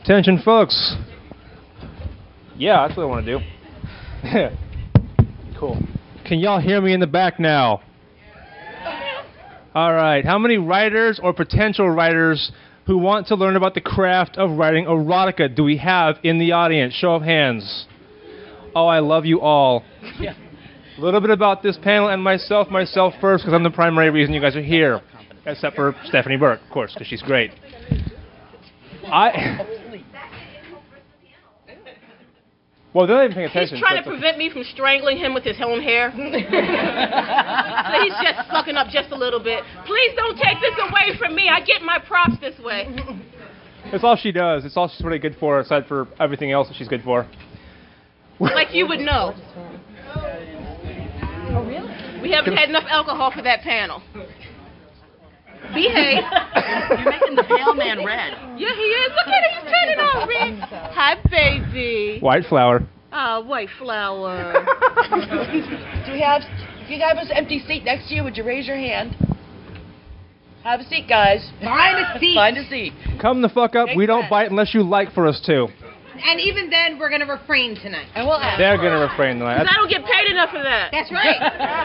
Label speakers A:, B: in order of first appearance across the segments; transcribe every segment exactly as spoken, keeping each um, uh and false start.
A: Attention, folks. Yeah, that's what I want to do. Cool. Can y'all hear me in the back now? All right. How many writers or potential writers who want to learn about the craft of writing erotica do we have in the audience? Show of hands. Oh, I love you all. Yeah. A little bit about this panel and myself. Myself first, because I'm the primary reason you guys are here. Except for Stephanie Burke, of course, because she's great. I... Well, they're not even paying attention.
B: He's trying to prevent me from strangling him with his own hair. So he's just sucking up just a little bit. Please don't take this away from me. I get my props this way.
A: It's all she does. It's all she's really good for, aside for everything else that she's good for.
B: Like you would know. Oh, really? We haven't had enough alcohol for that panel. Behave.
C: You're making the pale man red.
B: Yeah, he is. Look at it. He's turning all red. Hi, baby.
A: White flower.
B: Oh, white flower.
C: Do we have, if you have an empty seat next to you, would you raise your hand? Have a seat, guys.
D: Find a seat.
C: Find a seat.
A: Come the fuck up.
C: Make
A: we don't
C: sense.
A: bite unless you like for us to.
D: And even then, we're going to refrain tonight.
C: And we'll ask.
A: They're going to refrain tonight.
B: Because I don't get paid enough for that.
D: That's right.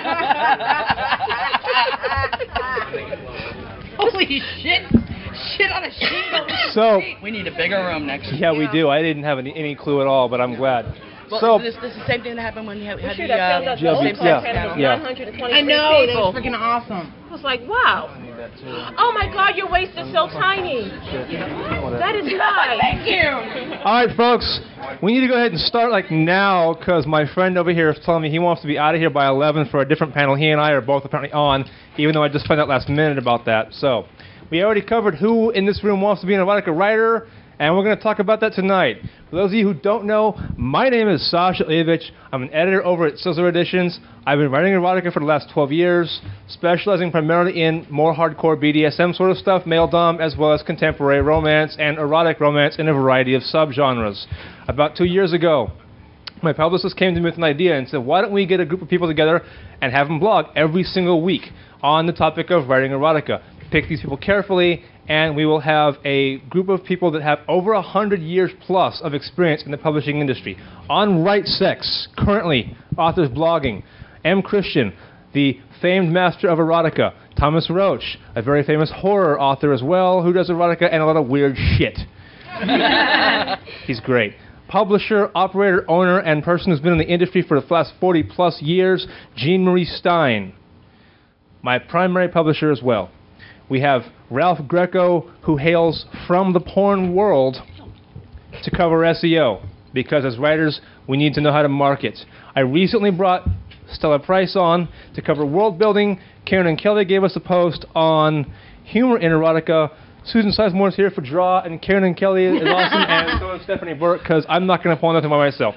D: Holy shit. Shit on a shingle.
A: So,
C: We need a bigger room next year.
A: yeah, we do. I didn't have any, any clue at all, but I'm glad.
C: Well,
A: So,
C: this, this is the same thing that happened when you had, had
B: Sure,
C: the,
B: that
C: uh,
B: found out
A: yeah,
B: the old
A: yeah,
B: panel was
A: yeah.
B: nine hundred twenty-three
D: I know. That
B: people.
D: was freaking awesome.
B: I was like, wow. Oh, my God, your waist is so tiny. That is nice.
D: Thank you.
A: all right, folks. We need to go ahead and start like now because my friend over here is telling me he wants to be out of here by eleven for a different panel. He and I are both apparently on, even though I just found out last minute about that. So we already covered who in this room wants to be an erotica writer, and we're going to talk about that tonight. For those of you who don't know, my name is Sasha Ilyevich. I'm an editor over at Sizzler Editions. I've been writing erotica for the last twelve years, specializing primarily in more hardcore B D S M sort of stuff, male dom, as well as contemporary romance and erotic romance in a variety of subgenres. About two years ago, my publicist came to me with an idea and said, why don't we get a group of people together and have them blog every single week on the topic of writing erotica. Pick these people carefully, and we will have a group of people that have over one hundred years plus of experience in the publishing industry. On Right Sex, currently, authors blogging. M. Christian, the famed master of erotica. Thomas Roach, a very famous horror author as well, who does erotica and a lot of weird shit. He's great. Publisher, operator, owner, and person who's been in the industry for the last forty plus years, Jean Marie Stein. My primary publisher as well. We have Ralph Greco, who hails from the porn world to cover S E O, because as writers, we need to know how to market. I recently brought Stella Price on to cover world building. Karen and Kelly gave us a post on humor in erotica. Susan Sizemore is here for draw, and Karen and Kelly is awesome, and so is Stephanie Burke, because I'm not going to pull nothing by myself.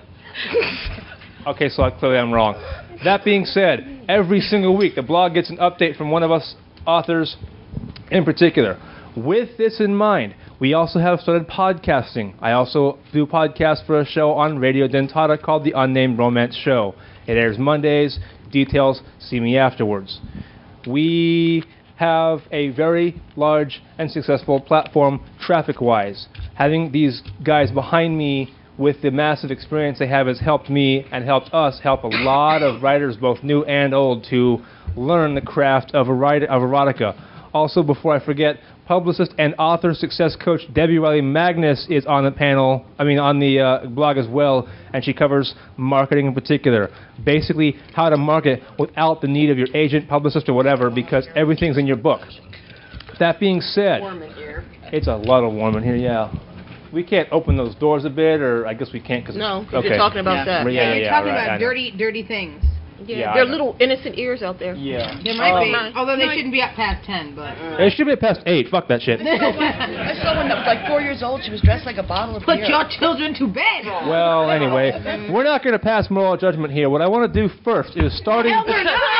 A: Okay, so clearly I'm wrong. That being said, every single week the blog gets an update from one of us authors in particular. With this in mind, we also have started podcasting. I also do podcasts for a show on Radio Dentata called The Unnamed Romance Show. It airs Mondays. Details, see me afterwards. We have a very large and successful platform traffic-wise. Having these guys behind me with the massive experience they have has helped me and helped us help a lot of writers, both new and old, to learn the craft of, erot- of erotica. Also, before I forget, publicist and author success coach Debbie Riley Magnus is on the panel, I mean on the uh, blog as well, and she covers marketing in particular. Basically, how to market without the need of your agent, publicist, or whatever, because everything's in your book. That being said,
B: Warm in here.
A: It's a lot of warm in here, yeah. We can't open those doors a bit, or I guess we can't because
B: No, 'cause
A: okay.
B: you're talking about
C: Yeah.
B: that.
A: Yeah, yeah,
D: You're
A: yeah,
D: talking
A: right, I
D: about
A: know.
D: dirty, dirty things.
B: Yeah,
A: Yeah, I
B: there are
A: know.
B: little innocent ears out there.
A: Yeah.
D: There might
A: Um,
D: be,
B: Nice.
D: although they shouldn't be up past ten, but...
A: It should be past eight. Fuck that shit.
C: I saw one that was like four years old. She was dressed like a bottle of
D: Put
C: beer.
D: your children to bed!
A: Well, anyway, we're not going to pass moral judgment here. What I want to do first is starting...
D: Hell, we're not!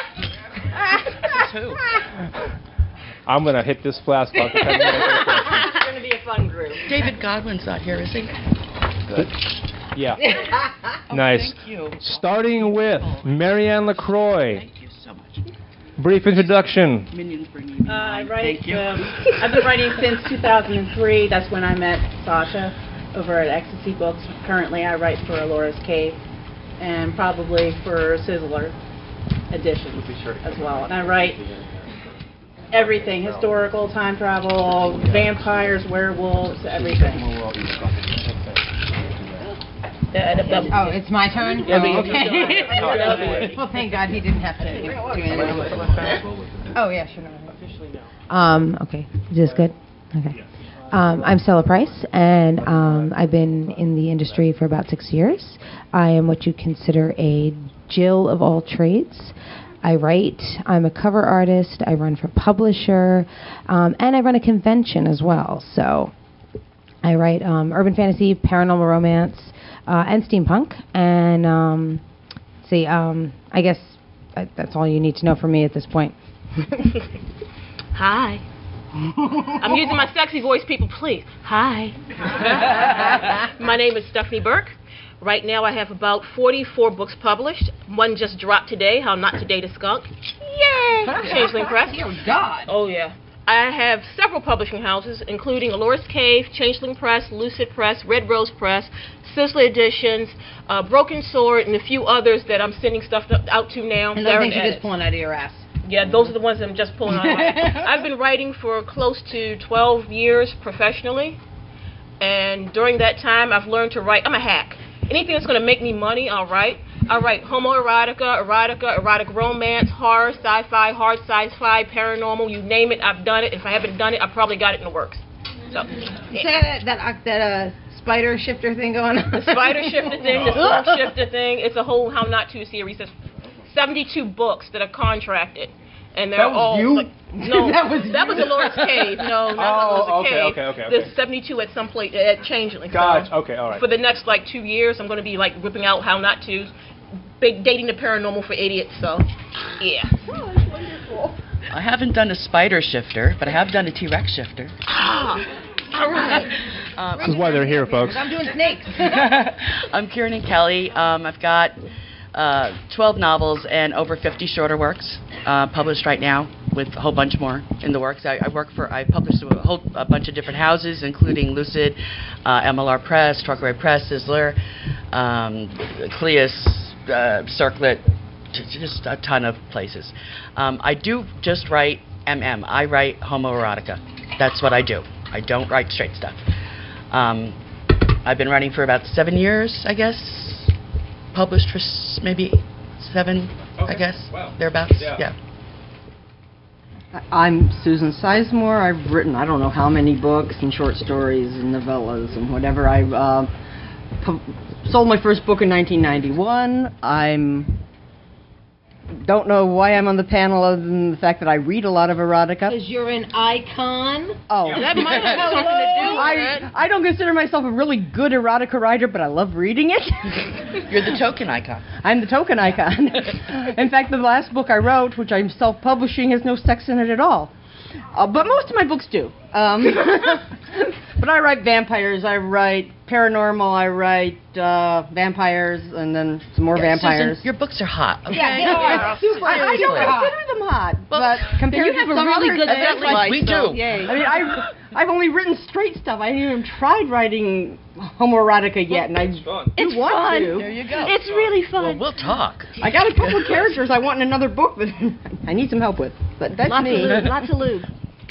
C: Two.
A: I'm going to hit this flask about the time.
B: It's going to be a fun group.
C: David Godwin's not here, is he? Good.
A: Yeah.
C: Oh,
A: Nice.
C: Thank you.
A: Starting with Marianne LaCroix.
C: Thank you so much.
A: Brief introduction.
C: Minions bring you.
E: Uh, I write.
C: Thank you.
E: Um, I've been writing since two thousand three. That's when I met Sasha. over at Ecstasy Books. Currently, I write for Alora's Cave and probably for Sizzler editions as well. And I write everything, historical, time travel, vampires, werewolves, everything.
D: Oh, it's my turn?
E: Yeah,
D: Oh,
E: okay.
D: okay. Well, thank God he didn't have to do anything. Oh, yeah, sure.
F: Um, okay, is this good? Okay. Um, I'm Stella Price, and um, I've been in the industry for about six years. I am what you consider a Jill of all trades. I write, I'm a cover artist, I run for publisher, um, and I run a convention as well. So I write um, urban fantasy, paranormal romance, uh, and steampunk. And um, see, um, I guess that, that's all you need to know from me at this point.
B: Hi. I'm using my sexy voice, people, please. Hi. My name is Stephanie Burke. Right now I have about forty-four books published. One just dropped today, How Not to Date a Skunk. Yay! Changeling Press.
D: Dear God.
B: Oh, yeah. I have several publishing houses, including Alora's Cave, Changeling Press, Lucid Press, Red Rose Press, Sizzler Editions, uh, Broken Sword, and a few others that I'm sending stuff out to now.
D: And
B: They're
D: those
B: in
D: things you're
B: edit.
D: just pulling out of your ass.
B: Yeah, those are the ones that I'm just pulling out. I've been writing for close to twelve years professionally, and during that time I've learned to write. I'm a hack. Anything that's going to make me money, I'll write. I write homoerotica, erotica, erotic romance, horror, sci-fi, hard sci-fi, paranormal, you name it, I've done it. If I haven't done it, I've probably got it in the works. So, yeah.
D: Is that that, uh, that uh, spider shifter thing going on?
B: The spider shifter thing, the silk shifter thing, it's a whole How Not To series. There's seventy-two books that are contracted. And they're
G: That was
B: all
G: you?
B: like, no,
D: That was
B: that was Alora's Cave. No, not
A: Oh,
B: Alora's
A: okay,
B: Cave.
A: okay, okay, okay.
B: There's seventy-two at some place at Changeling.
A: Gotcha.
B: So
A: Okay, all right.
B: for the next like two years, I'm going to be like ripping out How Not To, big dating the paranormal for idiots. So, yeah.
C: I haven't done a spider shifter, but I have done a T-Rex shifter.
B: Ah, all right.
C: Um,
A: This is why they're here, folks.
D: I'm doing snakes.
C: I'm Kieran Kelly. Um, I've got uh, twelve novels and over fifty shorter works uh, published right now, with a whole bunch more in the works. I, I work for, I publish a whole a bunch of different houses, including Lucid, uh, M L R Press, Truckaway Press, Sizzler, um, Cleus, uh, Circlet, j- just a ton of places. Um, I do just write M M. I write homoerotica. That's what I do. I don't write straight stuff. Um, I've been writing for about seven years, I guess. Published for s- maybe seven, I
A: Okay.
C: guess.
A: Wow.
C: Thereabouts.
A: Yeah.
C: Yeah.
G: I'm Susan Sizemore. I've written I don't know how many books and short stories and novellas and whatever. I uh, pu- sold my first book in nineteen ninety-one. I'm don't know why I'm on the panel other than the fact that I read a lot of erotica.
D: Because you're an icon.
G: Oh,
B: That might have something to do with
G: I
B: it.
G: I don't consider myself a really good erotica writer, but I love reading it.
C: You're the token icon.
G: I'm the token icon. In fact, the last book I wrote, which I'm self-publishing, has no sex in it at all. Uh, but most of my books do. Um, but I write vampires, I write paranormal, I write uh, vampires, and then some more
C: Yeah,
G: vampires.
C: Susan, your books are hot. Okay?
D: Yeah, they are super
G: I, I don't
C: Seriously.
G: consider them hot, but compared
D: you
G: to
D: have
G: some
D: some really
G: other
D: good
G: things,
D: sex
C: life, we do.
G: Yay. I mean, I, I've only written straight stuff. I haven't even tried writing homoerotica yet, and I do
A: fun.
G: want
B: fun.
G: to.
C: There you go.
B: It's really
C: Well,
B: fun.
C: we'll talk.
G: I got a couple of characters I want in another book that I need some help with. But that's
B: Lots
G: me.
B: of lube. Lots of lube.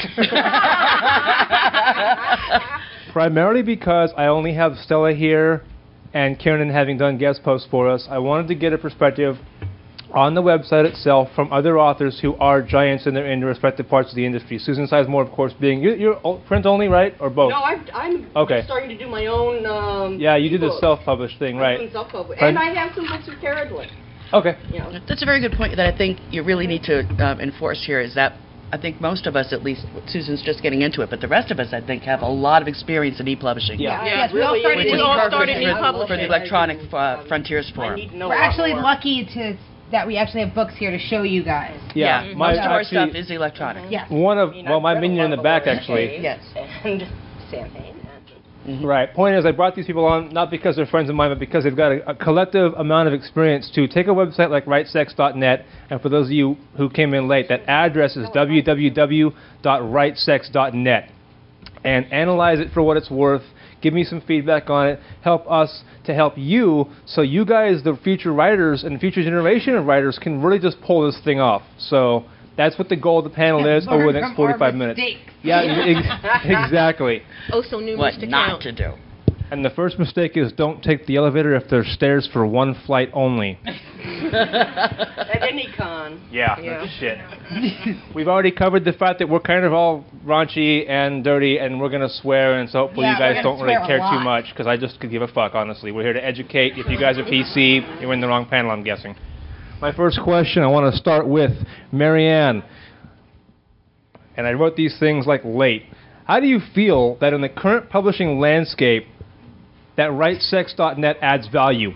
A: Primarily because I only have Stella here and Kieran having done guest posts for us, I wanted to get a perspective on the website itself from other authors who are giants in their, in their respective parts of the industry. Susan Sizemore, of course, being you're, you're o- print only, right, or both?
G: No, I've, I'm
A: Okay.
G: starting to do my own. Um,
A: Yeah, you do the
G: ebook.
A: self-published thing,
G: I'm
A: right?
G: doing self-publish.
A: Pardon?
G: And I have some books with Carradwood.
A: Okay.
G: You know.
C: That's a very good point that I think you really need to um, enforce here is that I think most of us, at least Susan's just getting into it, but the rest of us, I think, have a lot of experience in e-publishing.
A: Yeah.
B: Yeah,
D: Yes, we all started
C: Which is
B: We all
C: perfect
B: started
C: for,
B: e-publishing.
C: for the Electronic uh, Frontiers
G: I
C: Forum.
G: need to know
D: We're
G: a lot
D: actually
G: more.
D: lucky to that we actually have books here to show you guys.
A: Yeah.
C: Yeah,
A: my,
C: most of our
A: actually,
C: stuff is electronic.
D: Yes.
A: one of,
G: I mean,
A: well,
G: I've
A: my
G: read a
A: minion
G: lot
A: in the
G: of
A: back,
G: Laura
A: actually.
G: Kay
C: Yes.
G: And Sam Hain.
C: Mhm.
A: Right. Point is, I brought these people on not because they're friends of mine, but because they've got a, a collective amount of experience to take a website like write sex dot net, and for those of you who came in late, that address is w w w dot write sex dot net, and analyze it for what it's worth, give me some feedback on it, help us to help you, so you guys, the future writers and future generation of writers, can really just pull this thing off. So that's what the goal of the panel is over the next forty-five minutes. Yeah, ex- exactly.
B: Oh, so numerous
C: What
B: to
C: not
B: count.
C: to do.
A: And the first mistake is don't take the elevator if there's stairs for one flight only.
G: At any con.
A: Yeah,
B: Yeah.
A: that's shit. We've already covered the fact that we're kind of all raunchy and dirty, and we're going to swear, and so hopefully
D: Yeah,
A: you guys
D: we're
A: don't
D: gonna
A: really
D: swear a
A: care too
D: lot.
A: much, because I just could give a fuck, honestly. We're here to educate. If you guys are P C, you're in the wrong panel, I'm guessing. My first question, I want to start with Marianne. And I wrote these things like late. How do you feel that in the current publishing landscape, that write sex dot net adds value?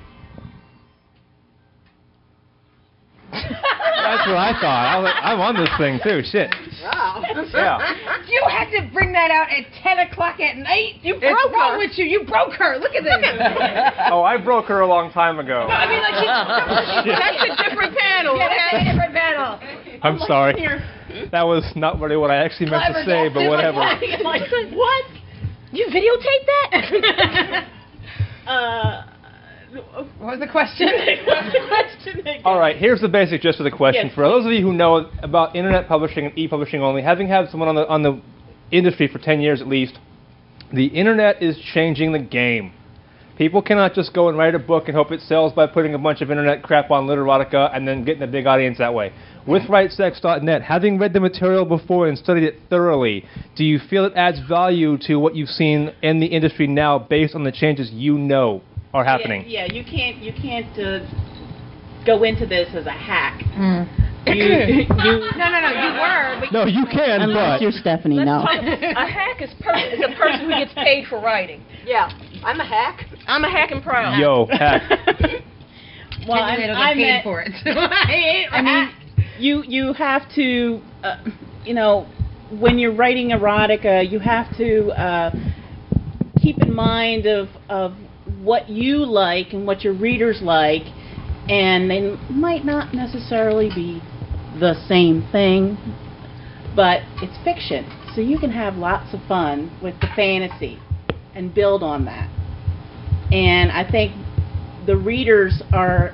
A: That's what I thought. I was like, I'm on this thing too. Shit.
G: Wow.
A: Yeah.
D: You had to bring that out at ten o'clock at night. You
G: broke
D: What's wrong
G: her.
D: with you? You broke her. Look at this.
A: Oh, I broke her a long time ago.
B: I mean, like, she, that's a different panel,
D: Yeah, that's a
B: okay?
D: different battle.
A: I'm sorry. That was not really what I actually meant to say, but whatever.
B: Like, what? You videotaped that? uh,
D: What was the question?
B: what's the question again?
A: All right, here's the basic gist of the question.
B: Yes.
A: For those of you who know about internet publishing and e-publishing only, having had someone on the on the industry for ten years at least, the internet is changing the game. People cannot just go and write a book and hope it sells by putting a bunch of internet crap on Literotica and then getting a big audience that way. With write sex dot net, having read the material before and studied it thoroughly, do you feel it adds value to what you've seen in the industry now based on the changes you know are happening?
E: Yeah, yeah, you can't you can't uh, go into this as a hack.
D: Mm.
E: You, you,
D: No, no, no. You were. But
A: No, you can,
G: Unless
A: but
G: you're Stephanie,
B: Let's
G: no.
B: talk- a hack is, per- is a person who gets paid for writing.
G: Yeah, I'm a hack.
B: I'm a hack and proud.
A: yo, heck.
E: well,
D: Technically,
E: I,
D: it'll
E: I
D: get paid
E: meant,
D: for it. So I ain't
E: I mean, you you have to, uh, you know, when you're writing erotica, you have to uh, keep in mind of of what you like and what your readers like, and they might not necessarily be the same thing, but it's fiction, so you can have lots of fun with the fantasy and build on that. And I think the readers are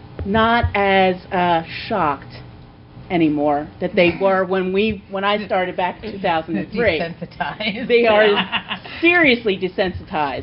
E: not as uh, shocked anymore that they were when we when I started back in two thousand three.
D: Desensitized.
E: They are seriously desensitized.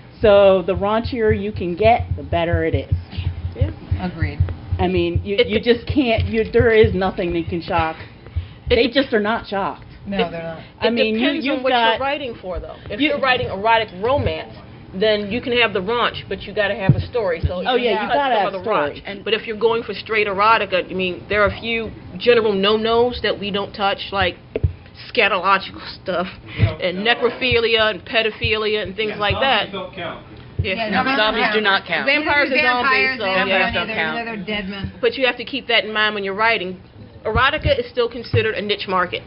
E: So the raunchier you can get, the better it is.
D: Agreed.
E: I mean, you
B: It-
E: you just can't. You there is nothing that can shock. They just are not shocked.
D: No, they're not.
E: I
B: It
E: mean, you
B: depends
E: you've
B: on what
E: got
B: you're writing for, though. If
E: You-
B: you, are writing erotic romance, then you can have the raunch, but you got to have a story. So
E: Oh, yeah,
B: can
E: you
B: cut
E: gotta
B: some
E: have
B: of the
E: story.
B: raunch. And but if you're going for straight erotica, I mean, there are a few general no-nos that we don't touch, like scatological stuff and necrophilia and pedophilia and things like that.
A: Don't count.
B: Yeah.
D: Yeah,
C: No,
D: no,
C: zombies
D: no.
C: do not count.
B: Vampires are
D: Vampires,
B: zombies, so
D: they don't
B: yeah.
D: count
C: don't
D: either.
C: count.
D: They're dead men.
B: But you have to keep that in mind when you're writing. Erotica is still considered a niche market.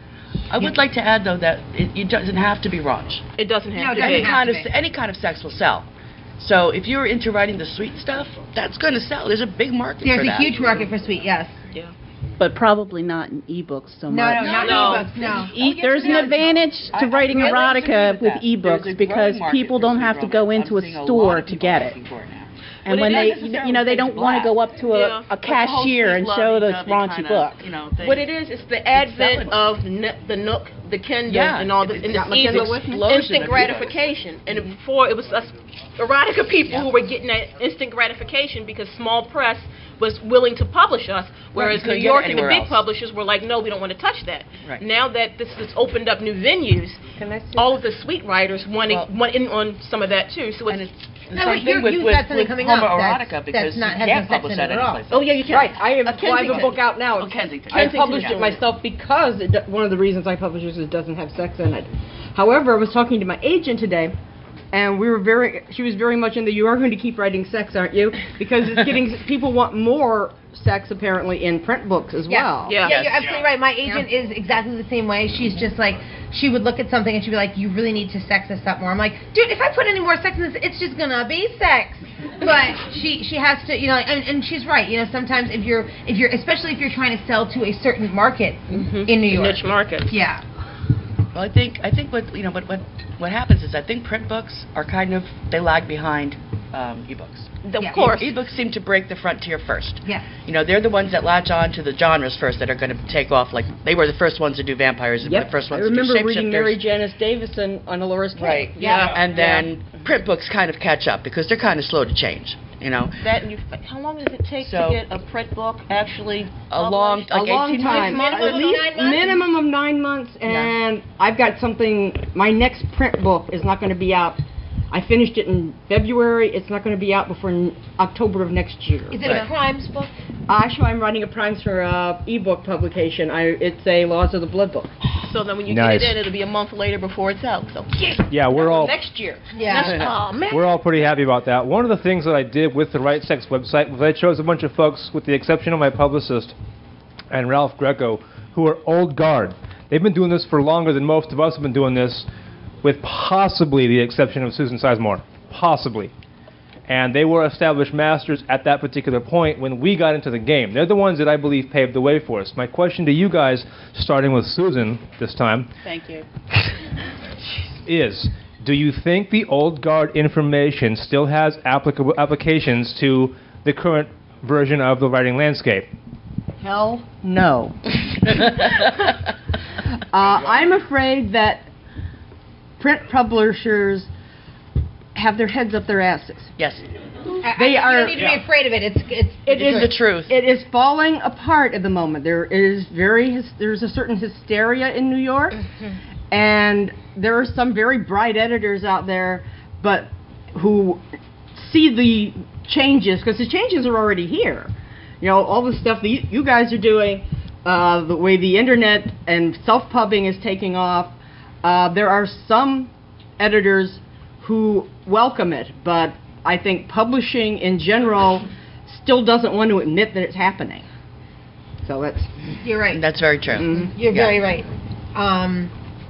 C: I would like to add though that it, it doesn't have to be raunch.
B: It doesn't have
D: No, it
B: to
D: doesn't
B: be.
C: Any
D: have
C: kind
D: to
C: of
D: be.
C: any kind of sex will sell. So if you're into writing the sweet stuff, that's going to sell. There's a big market
D: There's
C: for
D: a
C: that.
D: huge market for sweet, yes.
B: Yeah.
E: but probably not in ebooks so
D: No,
E: much.
D: no, not
B: No.
D: ebooks, no.
E: E- there's an advantage to
C: I-
E: writing
C: I- I like to agree
E: erotica
C: with
E: with
C: that.
E: ebooks
C: There's a
E: because
C: growing market
E: people
C: for
E: don't
C: sweet
E: have to
C: romance.
E: go
C: I'm
E: into a
C: seeing lot
E: store
C: of
E: to
C: people
E: get it.
C: asking for it now.
E: And
B: Well,
E: when
B: it
E: they,
B: isn't
E: you know, they don't want to go up to a,
B: Yeah.
E: a
C: But the whole
E: cashier
C: sweet
E: and show the
C: lovey-dovey
E: raunchy
C: kinda,
E: book.
C: You know, thing.
B: What it is, it's the
C: selling.
B: advent of n- the Nook, the Kindle,
C: Yeah,
B: and all
C: if
B: this,
C: it's
B: and
C: got
B: it's
C: my
B: easy,
C: Kindle with me. Explosion
B: instant
C: of
B: gratification. And before, it was us erotica people who were getting that instant gratification because small press was willing to publish us, whereas
C: you
B: New
C: couldn't get it
B: York and the
C: anywhere
B: big
C: else.
B: publishers were like, no, we don't want to touch that.
C: Right.
B: Now that this has opened up new venues, all of the sweet writers want,
C: Well-
B: want in on some of that too. So
C: And
B: it's,
C: it's the
D: No,
C: same
D: wait, you're-
C: thing with,
D: you've
C: with,
D: got something
C: with
D: coming up
C: homoerotica
D: that's-
C: because
D: that's not-
C: you
D: has
C: can't
D: no sex
C: publish
D: in
C: that
D: it at all.
C: anyplace.
B: oh yeah, you can.
G: Right, I have,
B: A
G: well, I have a
B: Kensington.
G: book out now.
C: Oh, Kensington.
G: I published
B: Kensington.
G: it myself because it, do- one of the reasons I published it is it doesn't have sex in it. However, I was talking to my agent today, and we were very. She was very much in the. You are going to keep writing sex, aren't you? Because it's getting. People want more sex apparently in print books as
D: Yeah.
G: well.
B: Yeah.
D: Yeah, you're absolutely right. My agent is exactly the same way. She's just like, she would look at something and she'd be like, you really need to sex this up more. I'm like, dude, if I put any more sex in this, it's just gonna be sex. But she she has to, you know, and, and she's right. You know, sometimes if you're if you're especially if you're trying to sell to a certain market
B: Mhm.
D: in New York.
B: Niche market.
D: Yeah.
C: Well, I think I think what you know, what what what happens is I think print books are kind of they lag behind um, ebooks.
B: Of
D: Yeah.
B: course.
C: E- ebooks seem to break the frontier first.
D: Yes.
C: You know, they're the ones that latch on to the genres first that are going to take off. Like they were the first ones to do vampires. They were
G: Yep.
C: the first
G: I
C: ones to do
G: remember reading
C: shapeshifters.
G: Mary Janice Davison on Alora's Cave.
C: Right.
B: Yeah.
C: And then print books kind of catch up because they're kind of slow to change. You know,
B: That and you, how long does it take
C: So-
B: to get a print book actually
C: a long,
B: published?
C: like
G: a long
C: eighteen
G: time.
C: months.
B: Minimum
G: At
B: of
G: least
B: nine months?
G: minimum of nine months, and I've got something. My next print book is not going to be out. I finished it in February. It's not going to be out before n- October of next year.
D: Is it
C: Right.
D: a crimes book?
G: Actually, I'm writing a primes for uh, ebook publication. I, it's a Laws of the Blood book.
B: So then when you
A: Nice.
B: get it in, it'll be a month later before it's out. So
A: Yeah, we're all
B: next year.
D: Yeah.
B: That's, oh man.
A: we're all pretty happy about that. One of the things that I did with the Right Sex website was I chose a bunch of folks, with the exception of my publicist and Ralph Greco, who are old guard. They've been doing this for longer than most of us have been doing this, with possibly the exception of Susan Sizemore. Possibly. And they were established masters at that particular point when we got into the game. They're the ones that I believe paved the way for us. My question to you guys, starting with Susan this time,
E: Thank you.
A: is, do you think the old guard information still has applicable applications to the current version of the writing landscape?
G: Hell no. uh, I'm afraid that print publishers have their heads up their asses.
C: Yes,
D: I-
G: They
D: I,
G: are-
D: You don't need to
A: Yeah.
D: be afraid of it. It's it's.
G: It
D: it's
G: is
C: the truth.
G: It is falling apart at the moment. There is very hys- there's a certain hysteria in New York, and there are some very bright editors out there, but who see the changes because the changes are already here. You know, all the stuff that you, you guys are doing, uh, the way the internet and self-pubbing is taking off. Uh, there are some editors who welcome it, but I think publishing in general still doesn't want to admit that it's happening. So that's
D: You're right.
C: that's very true.
G: mhm.
D: You're
C: Yeah.
D: very right. Um,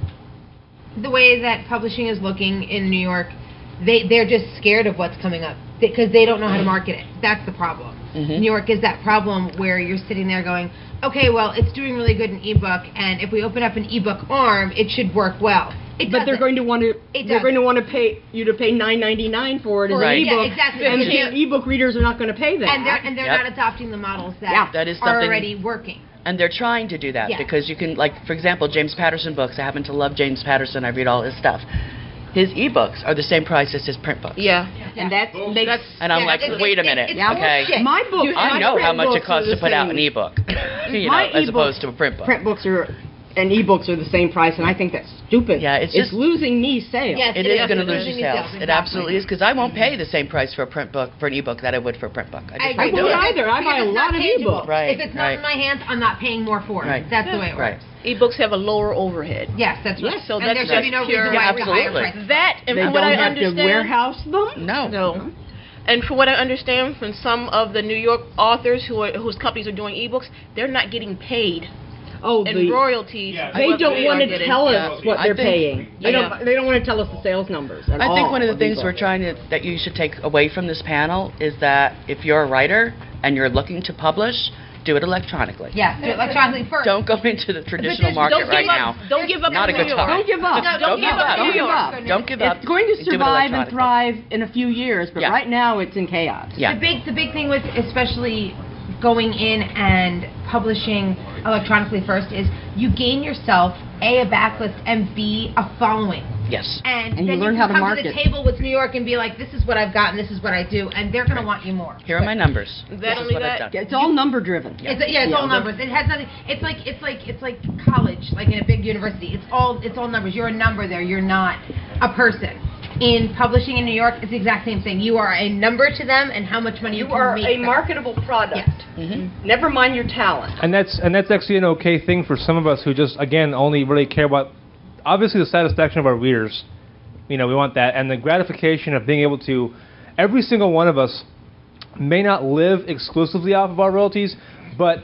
D: the way that publishing is looking in New York, they they're just scared of what's coming up because they don't know how to market it. That's the problem.
C: Mhm.
D: New York is that problem where you're sitting there going, okay, well, it's doing really good in ebook, and if we open up an ebook arm, it should work well. It
G: but they're
D: doesn't.
G: going to want to
D: It
G: they're
D: doesn't.
G: going to want to pay you to pay nine ninety-nine for it as
C: Right.
G: an ebook,
D: Yeah, exactly.
G: and
D: Because
G: the ebook readers are not going to pay that.
D: and they're and they're
C: Yep.
D: not adopting the models that,
G: Yeah,
C: that is
D: are
C: something-
D: already working.
C: And they're trying to do that
D: Yeah.
C: because you can, like, for example, James Patterson books. I happen to love James Patterson. I read all his stuff. His ebooks are the same price as his print books.
B: Yeah.
G: and that makes
C: And I'm
D: Yeah,
C: like,
D: it's-
C: wait a
D: it's-
C: minute,
D: it's
C: okay?
D: bullshit.
G: my book.
C: I
G: my
C: know how
G: print
C: much it
G: books
C: costs
G: are
C: to
G: the
C: put out
G: same.
C: an ebook, you know,
G: My
C: as
G: ebooks-
C: opposed to a print book.
G: Print books are and ebooks are the same price, and I think that's stupid.
C: Yeah, it's just-
G: losing me sales.
D: Yes.
C: It
D: It
C: is
D: is.
C: going to
D: It's
C: lose
D: losing
C: your
D: its
C: sales.
D: sales,
C: It absolutely is because I won't pay the same price for a print book for an ebook that I would for a print book. I just
D: I
C: won't
G: I
D: agree.
C: do
G: won't
C: it.
G: either. I buy
D: Because
G: a
D: it's
G: lot
D: not
G: of
D: tangible.
G: ebooks.
C: Right,
D: If it's not
C: right.
D: in my hands, I'm not paying more for it.
C: Right.
D: That's the way it
C: Right.
D: works.
B: Ebooks have a lower overhead.
D: Yes, that's right.
G: Yes.
B: So
D: and
B: that's
D: there should be
B: just
D: no
B: pure-
D: reason why
C: Yeah,
D: we hire
C: absolutely.
D: prices.
B: That and
G: They
B: from what
G: don't
B: I
G: have
B: understand,
G: to warehouse them.
C: No.
B: No. And from what I understand from some of the New York authors who are, whose companies are doing ebooks, they're not getting paid
G: Oh,
B: in
G: the
B: royalties.
A: Yeah.
G: they
B: what
G: don't
B: they
G: want
B: are
G: to
B: getting.
G: tell
C: Yeah.
G: us what
C: I
G: they're
C: think-
G: paying. They
B: Yeah.
G: don't. They don't want to tell us the sales numbers. At
C: I think
G: all
C: one of the
G: of
C: things
G: ebooks.
C: we're trying to that you should take away from this panel is that if you're a writer and you're looking to publish, do it electronically.
D: Yes, do it electronically first.
C: Don't go into the traditional
D: just
C: market
B: Don't
C: right
B: give up.
C: now.
B: Don't give up
C: Not
B: on
C: a
B: New
C: guitar.
B: York.
G: Don't give up.
B: No, don't give up.
G: Don't
B: New
G: give
B: York.
G: up.
C: Don't give up.
G: It's going to
C: Do it
G: survive and
C: electronically.
G: thrive in a few years, but
C: Yeah.
G: right now it's in chaos.
C: Yeah.
D: The big, the big thing with especially going in and publishing electronically first is you gain yourself a a backlist and b a following,
C: Yes.
D: and,
G: And you
D: then
G: learn
D: you
G: how
D: can
G: to
D: come
G: market.
D: to the table with New York and be like, this is what I've got and this is what I do, and they're gonna want you more.
C: Here are my numbers.
B: That
C: This is
B: only
C: what I've
B: that-
C: done.
G: It's all number driven.
D: It's yeah, it's
G: Yeah,
D: all
G: the-
D: numbers. It has nothing. It's like it's like it's like college, like in a big university. It's all it's all numbers. You're a number there. You're not a person. In publishing in New York, it's the exact same thing. You are a number to them, and how much money you,
G: You
D: can
G: are
D: make.
G: a
D: them.
G: marketable product.
D: Yes.
C: Mm-hmm.
G: Never mind your talent.
A: And that's and that's actually an okay thing for some of us who just again only really care about obviously the satisfaction of our readers. You know, we want that, and the gratification of being able to. Every single one of us may not live exclusively off of our royalties, but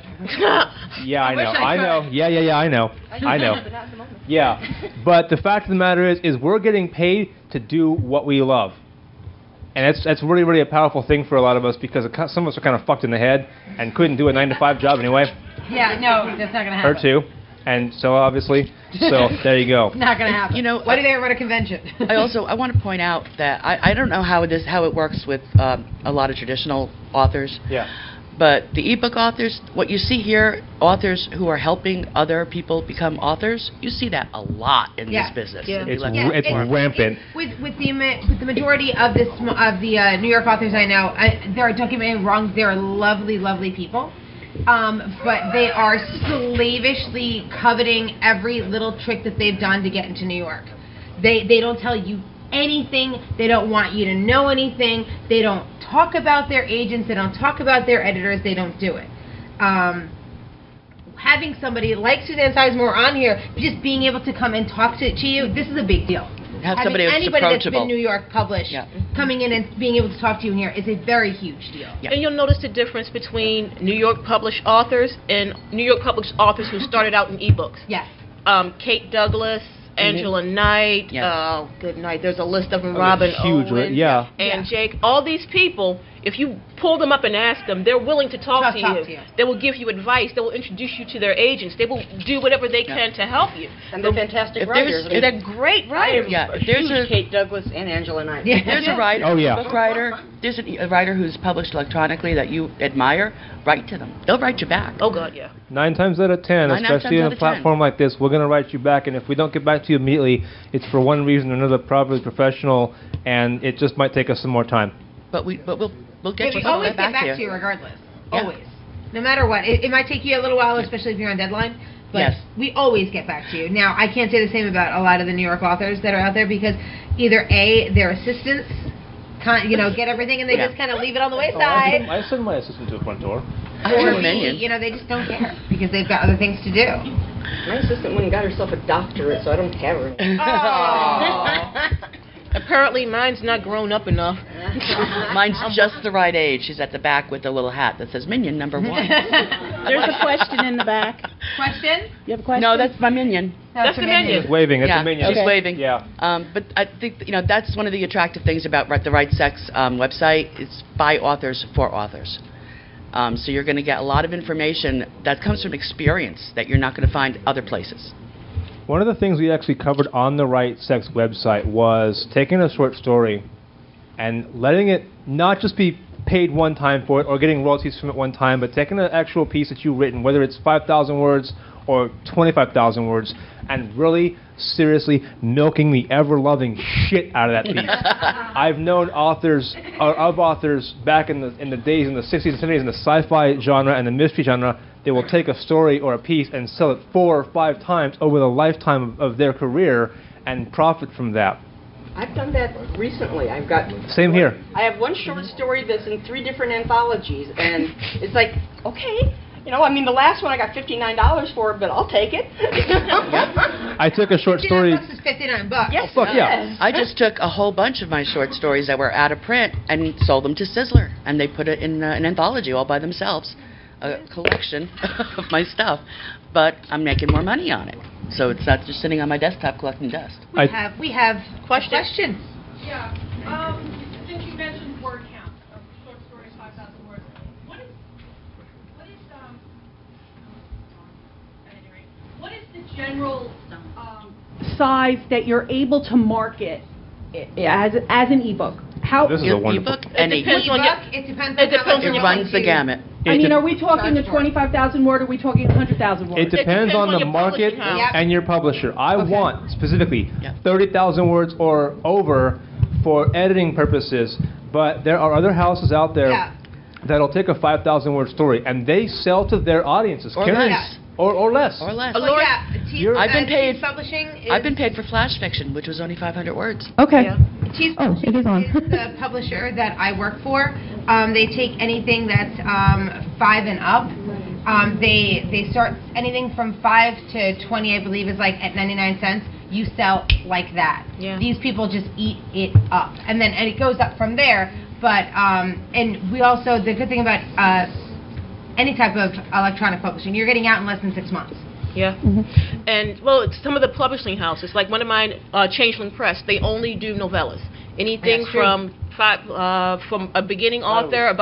A: yeah, I,
D: I wish
A: know,
D: I
A: I know,
D: could.
A: yeah, yeah, yeah, I know, I know, yeah. But the fact of the matter is, is we're getting paid to do what we love. And that's that's really, really a powerful thing for a lot of us because it, some of us are kind of fucked in the head and couldn't do a nine to five job anyway,
D: Yeah, no, that's not gonna
A: or
D: happen.
A: two, and so obviously, So there you go.
D: Not gonna happen.
C: You know,
D: why do they run a convention?
C: I also I want to point out that I, I don't know how this how it works with um, a lot of traditional authors.
A: Yeah.
C: But the ebook authors, what you see here, authors who are helping other people become authors, you see that a lot in
D: Yeah.
C: this business.
B: Yeah.
C: in
A: It's
C: the
A: r- it's
C: electronic form.
A: rampant.
D: It- with with the ma- with the majority of this of the uh, New York authors I know, I, there are, don't get me wrong, they are lovely, lovely people, um, but they are slavishly coveting every little trick that they've done to get into New York. They they don't tell you anything. They don't want you to know anything. They don't talk about their agents. They don't talk about their editors. They don't do it. Um, having somebody like Suzanne Sizemore on here, just being able to come and talk to, to you, this is a big deal.
C: Have
D: Having
C: somebody that's
D: anybody that's
C: approachable.
D: been New York published
C: Yeah.
D: coming in and being able to talk to you here is a very huge deal.
C: Yeah.
B: And you'll notice the difference between New York published authors and New York published authors who started out in ebooks.
D: Yes.
B: Um, Kate Douglas, Angela Knight,
C: Yes.
B: oh, good night. There's a list of them.
A: Oh,
B: Robin
A: huge,
B: Owen,
A: right? Yeah.
B: and
D: Yeah.
B: Jake. All these people, if you pull them up and ask them, they're willing to talk,
D: Talk-
B: to,
D: talk
B: you.
D: to you.
B: They will give you advice. They will introduce you to their agents. They will do whatever they
C: Yeah.
B: can to help you.
G: And they're fantastic
C: If there's-
G: writers. I
C: if
G: mean,
B: They're great
G: I am
B: writers.
C: Yeah,
G: a
C: if there's
G: huge
C: a-
G: Kate Douglas and Angela Knight.
D: Yeah.
C: There's a writer,
A: Oh, yeah.
C: book writer, there's a, a writer who's published electronically that you admire, write to them. They'll write you back.
B: Oh, God, yeah.
A: Nine times out of ten,
C: Nine
A: especially
C: times
A: on
C: out
A: a
C: of
A: platform like this, we're going to write you back, and if we don't get back to you immediately, it's for one reason or another, probably professional, and it just might take us some more time.
C: But we, but we'll, we'll
D: Yeah,
C: get
D: we
C: you
D: always
C: right
D: get back
C: to
D: to you regardless.
C: Yeah.
D: Always. No matter what. It, it might take you a little while, especially if you're on deadline, but
C: Yes.
D: we always get back to you. Now, I can't say the same about a lot of the New York authors that are out there because either A, their assistants, con- you know, get everything and they
C: Yeah.
D: just kind of leave it on the
A: Oh, I,
D: wayside.
A: send, I send my assistant to a front door.
C: I have
D: Or
C: a
D: B,
C: minion.
D: you know, they just don't care because they've got other things to do.
G: My assistant went and got herself a doctorate, so I don't have her.
B: Apparently, mine's not grown up enough.
C: Mine's just the right age. She's at the back with a little hat that says Minion number one.
E: There's a question in the back.
D: Question?
E: You have a question?
C: No, that's my Minion.
B: That's the menu.
A: It's waving. It's
C: yeah,
A: a minion.
C: she's
E: Okay.
C: waving.
A: Yeah.
C: Um, but I think you know that's one of the attractive things about Right- the Right Sex um, website. It's by authors for authors. Um, so you're going to get a lot of information that comes from experience that you're not going to find other places.
A: One of the things we actually covered on the Right Sex website was taking a short story and letting it not just be paid one time for it or getting royalties from it one time, but taking an actual piece that you've written, whether it's five thousand words or twenty-five thousand words, and really seriously milking the ever-loving shit out of that piece. I've known authors, or of authors back in the in the days, in the sixties and seventies, in the sci-fi genre and the mystery genre, they will take a story or a piece and sell it four or five times over the lifetime of, of their career and profit from that.
G: I've done that recently. I've got
A: Same here.
G: I have one short story that's in three different anthologies, and it's like, okay, you know, I mean, the last one I got fifty-nine dollars for, but I'll take it.
A: I took a short story.
D: fifty-nine bucks is fifty-nine bucks.
G: Yes,
A: fuck yeah.
C: I just took a whole bunch of my short stories that were out of print and sold them to Sizzler, and they put it in uh, an anthology all by themselves, a collection of my stuff. But I'm making more money on it, so it's not just sitting on my desktop collecting dust.
D: We
A: I-
D: have we have
B: Question?
D: questions.
H: Yeah. Um, since you mentioned word count of short stories, five thousand words, what is, what is, um, at any rate, what is the general, um, size that you're able to market i- as, as an ebook? How,
A: This is a
C: Your
A: wonderful.
C: ebook, any,
B: depends on your-
D: Ebook, it depends
B: it
D: on how
B: depends
D: much
B: on
C: it
D: you're
B: your-
C: runs
D: willing
C: the
D: to-
C: gamut.
H: I
A: It
H: mean,
A: de-
H: are we talking a
D: Charge for it.
H: twenty-five thousand word, or are we talking a hundred thousand word?
A: It depends
B: depends
A: on
B: on
A: the
B: your
A: market
B: publishing house.
D: Yep.
A: and your publisher. I
D: Okay.
A: want specifically
C: Yeah.
A: thirty thousand words or over for editing purposes, but there are other houses out there
D: Yeah.
A: that'll take a five thousand word story and they sell to their audiences.
C: Or
A: Karen-
C: less.
A: Or, or less.
C: Or less.
D: Well,
B: Lord,
D: yeah, Tease-
A: you're-
C: I've been
D: uh,
C: paid-
D: Tease Publishing is,
C: I've been paid for flash fiction, which was only five hundred words.
H: Okay.
B: Yeah.
D: Tease
F: Oh,
D: Publishing
F: it is on.
D: is the publisher that I work for. Um, they take anything that's um, five and up. Um, they they start anything from five to twenty, I believe, is like at ninety-nine cents. You sell like that.
B: Yeah.
D: These people just eat it up, and then and it goes up from there. But um, and we also the good thing about uh, any type of electronic publishing, you're getting out in less than six months.
B: Yeah. And, well, it's some of the publishing houses, like one of mine, uh, Changeling Press, they only do novellas. Anything
D: That's true.
B: from five, uh, from a beginning author, about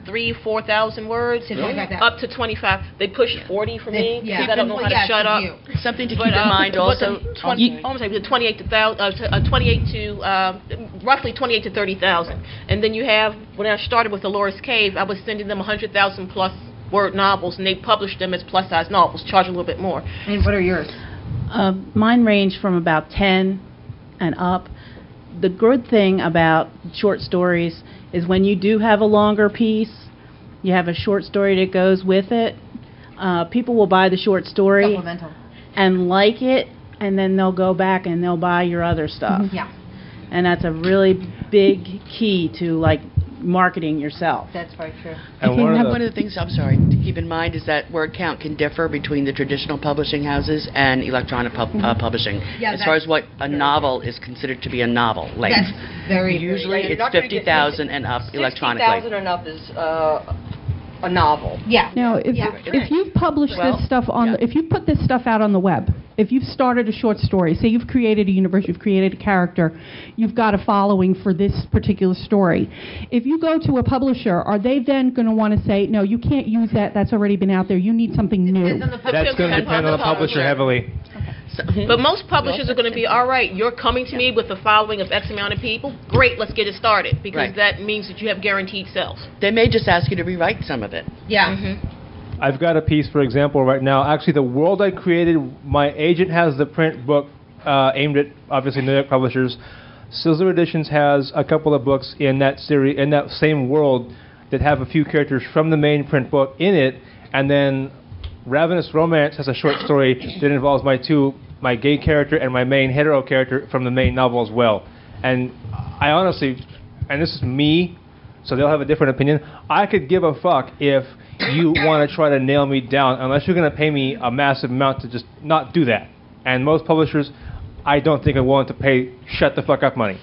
B: three, four thousand words,
D: To twenty-five thousand.
B: up to twenty-five. They push forty for me
D: They- yeah.
B: because I don't know how to
D: Yeah,
B: shut
D: for
B: up.
D: you.
C: Something to
B: But,
C: keep in
B: uh,
C: mind
B: but
C: also.
B: the twenty, almost like the twenty-eight to thousand, uh, to, uh, twenty-eight to uh, roughly twenty-eight to thirty thousand, and then you have when I started with Dolores Cave, I was sending them one hundred thousand plus word novels, and they published them as plus size novels, charging a little bit more.
D: And what are yours?
E: Uh, mine range from about ten and up. The good thing about short stories is when you do have a longer piece, you have a short story that goes with it, uh, people will buy the short story
D: Supplemental.
E: and like it, and then they'll go back and they'll buy your other stuff.
D: Yeah,
E: And that's a really big key to, like, marketing yourself.
D: that's very true.
C: I
A: And
C: think
A: one of
C: that
A: the-
C: one of the things, I'm sorry, to keep in mind is that word count can differ between the traditional publishing houses and electronic pub, uh, publishing.
D: Yeah,
C: as far
D: that's
C: as what a novel is considered to be a novel length.
D: That's very,
C: Usually
G: You're
C: it's
G: not gonna
C: fifty
G: get
C: thousand and up electronically.
G: sixty thousand and up is uh, a novel.
D: yeah.
H: Now, if,
D: Yeah.
H: if you've published
C: Well,
H: this stuff on,
C: yeah.
H: the, if you've put this stuff out on the web, if you've started a short story, say you've created a universe, you've created a character, you've got a following for this particular story. If you go to a publisher, are they then going to want to say, no, you can't use that, that's already been out there, you need something new?
D: Depends on the pub-
A: That's going to depend on the publisher heavily.
B: So, but most publishers are going to be, all right, you're coming to me with a following of X amount of people. Great, let's get it started, because
C: Right.
B: that means that you have guaranteed sales.
C: They may just ask you to rewrite some of it.
D: Yeah.
B: Mm-hmm.
A: I've got a piece, for example, right now. Actually, the world I created, my agent has the print book uh, aimed at, obviously, New York publishers. Sizzler Editions has a couple of books in that series, in that same world, that have a few characters from the main print book in it, and then Ravenous Romance has a short story that involves my two, my gay character and my main hetero character from the main novel as well. And I honestly, and this is me, so they'll have a different opinion, I could give a fuck if you want to try to nail me down, unless you're going to pay me a massive amount to just not do that. And most publishers, I don't think are willing to pay shut the fuck up money.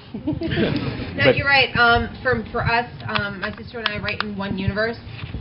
D: No,
A: But-
D: you're right. Um, for for us, um, my sister and I write in one universe,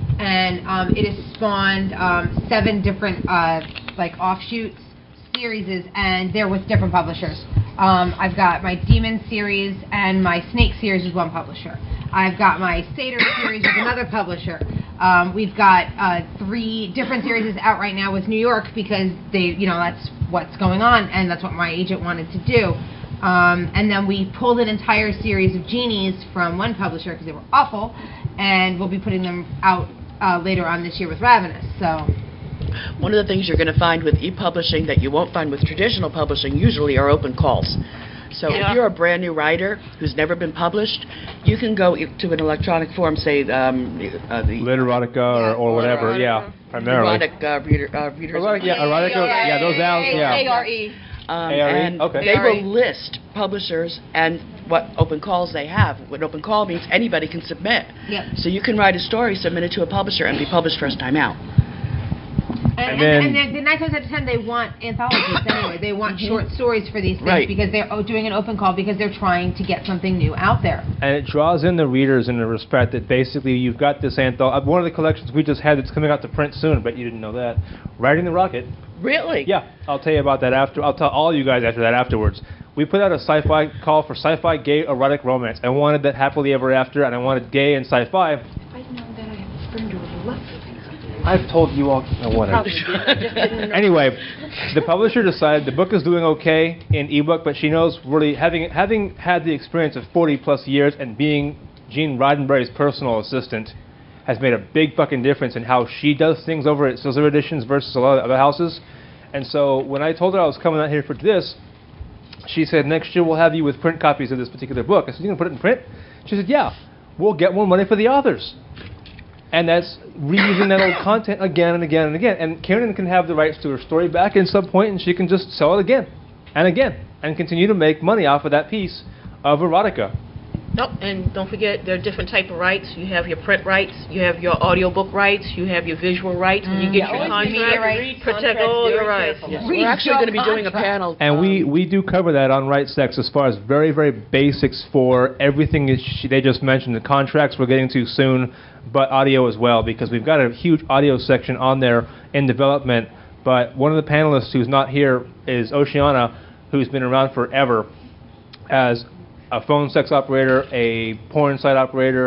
D: and um, it has spawned um, seven different uh, like offshoots, series, and they're with different publishers. Um, I've got my Demon series and my Snake series with one publisher. I've got my Satyr series with another publisher. Um, we've got uh, three different series out right now with New York because they, you know, that's what's going on, and that's what my agent wanted to do. Um, and then we pulled an entire series of genies from one publisher because they were awful, and we'll be putting them out uh, later on this year with Ravenous. So.
C: One of the things you're going to find with e-publishing that you won't find with traditional publishing usually are open calls. So
B: Yeah.
C: if you're a brand new writer who's never been published, you can go i- to an electronic forum, say um, uh, the
A: Literotica or, or whatever, yeah, primarily.
C: erotic uh, reader, uh, readers.
A: Erotic, yeah, erotica, yeah, those out, yeah.
B: A R E.
C: Um,
A: A R E?
C: and
A: Okay.
C: they
B: A R E.
C: will list publishers and what open calls they have. What open call means anybody can submit.
D: Yep.
C: So you can write a story, submit it to a publisher, and be published first time out.
D: And,
A: And
D: and,
A: then-
D: and, then the nine times out of ten, they want anthologies anyway. They want short stories for these things
C: Right.
D: because they're o- doing an open call because they're trying to get something new out there.
A: And it draws in the readers in the respect that basically you've got this anthology. One of the collections we just had that's coming out to print soon, but you didn't know that. Riding the Rocket.
C: Really?
A: Yeah, I'll tell you about that after. I'll tell all you guys after that afterwards. We put out a sci-fi call for sci-fi gay erotic romance. I wanted that happily ever after, and I wanted gay and sci-fi. I've told you all. No, whatever. Anyway, the publisher decided the book is doing okay in ebook, but she knows really having having had the experience of forty plus years and being Gene Roddenberry's personal assistant has made a big fucking difference in how she does things over at Sizzler Editions versus a lot of other houses. And so when I told her I was coming out here for this, she said, next year we'll have you with print copies of this particular book. I said, you going to put it in print? She said, yeah, we'll get more money for the authors. And that's reusing that old content again and again and again. And Karen can have the rights to her story back at some point, and she can just sell it again and again and continue to make money off of that piece of erotica.
B: Nope, and don't forget there are different type of rights. You have your print rights, you have your audiobook rights, you have your visual rights. When you get your contract, protect all your rights.
C: Yes. We're actually going to be doing a panel.
A: And
C: um,
A: we, we do cover that on Right Sex as far as very, very basics for everything that she, they just mentioned. The contracts we're getting to soon, but audio as well, because we've got a huge audio section on there in development. But one of the panelists who's not here is Oceana, who's been around forever as a phone sex operator, a porn site operator.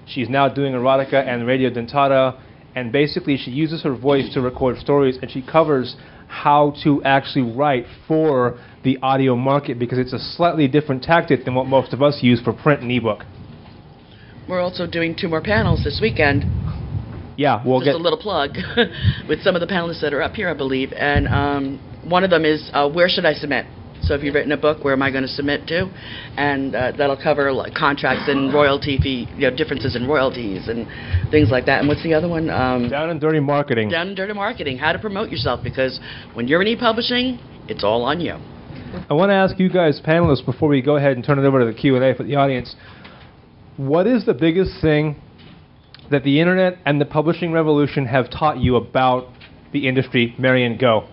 A: She's now doing erotica and radio dentata, and basically she uses her voice to record stories, and she covers how to actually write for the audio market, because it's a slightly different tactic than what most of us use for print and ebook.
C: We're also doing two more panels this weekend.
A: Yeah, we'll
C: Just
A: get
C: a little plug with some of the panelists that are up here, I believe. And um, one of them is uh, where should I submit? So if you've written a book, where am I going to submit to? And uh, that'll cover like, contracts and royalty fee, you know, differences in royalties and things like that. And what's the other one? Um,
A: Down and Dirty Marketing.
C: Down and Dirty Marketing, how to promote yourself, because when you're in e-publishing, it's all on you.
A: I want to ask you guys, panelists, before we go ahead and turn it over to the Q and A for the audience, what is the biggest thing that the internet and the publishing revolution have taught you about the industry? Marianne, go.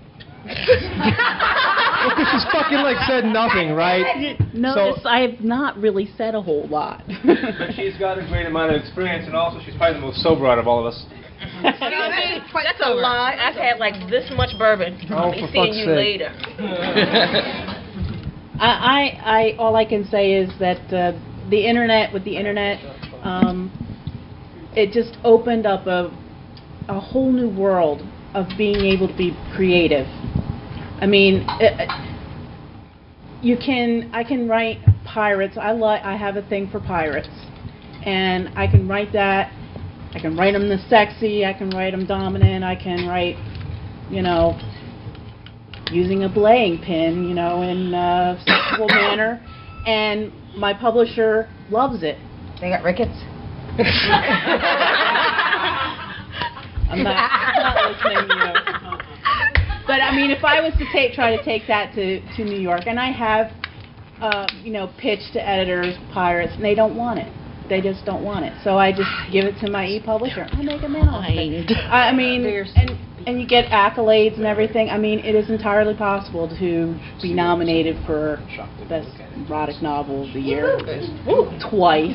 A: Because she's fucking like said nothing, right?
E: Notice
A: So-
E: I have not really said a whole lot.
A: But she's got a great amount of experience, and also she's probably the most sober out of all of us.
B: That's a lie. I've had like this much bourbon.
A: Oh,
B: I'll
A: for
B: be
A: fuck's
B: seeing you
A: sake.
B: later.
E: I, I, I, all I can say is that uh, the internet, with the internet, um, it just opened up a, a whole new world of being able to be creative. I mean, it, you can, I can write pirates. I like, I have a thing for pirates, and I can write that. I can write them the sexy. I can write them dominant. I can write, you know, using a belaying pin, you know, in a sexual manner, and my publisher loves it.
D: They got rickets.
E: I'm not, I'm not listening to you. But I mean, if I was to take, try to take that to, to New York, and I have, uh, you know, pitched to editors, pirates, and they don't want it. They just don't want it. So I just give it to my e-publisher. I make a man off it. I I mean, and and you get accolades and everything. I mean, it is entirely possible to be nominated for best erotic novel of the year twice.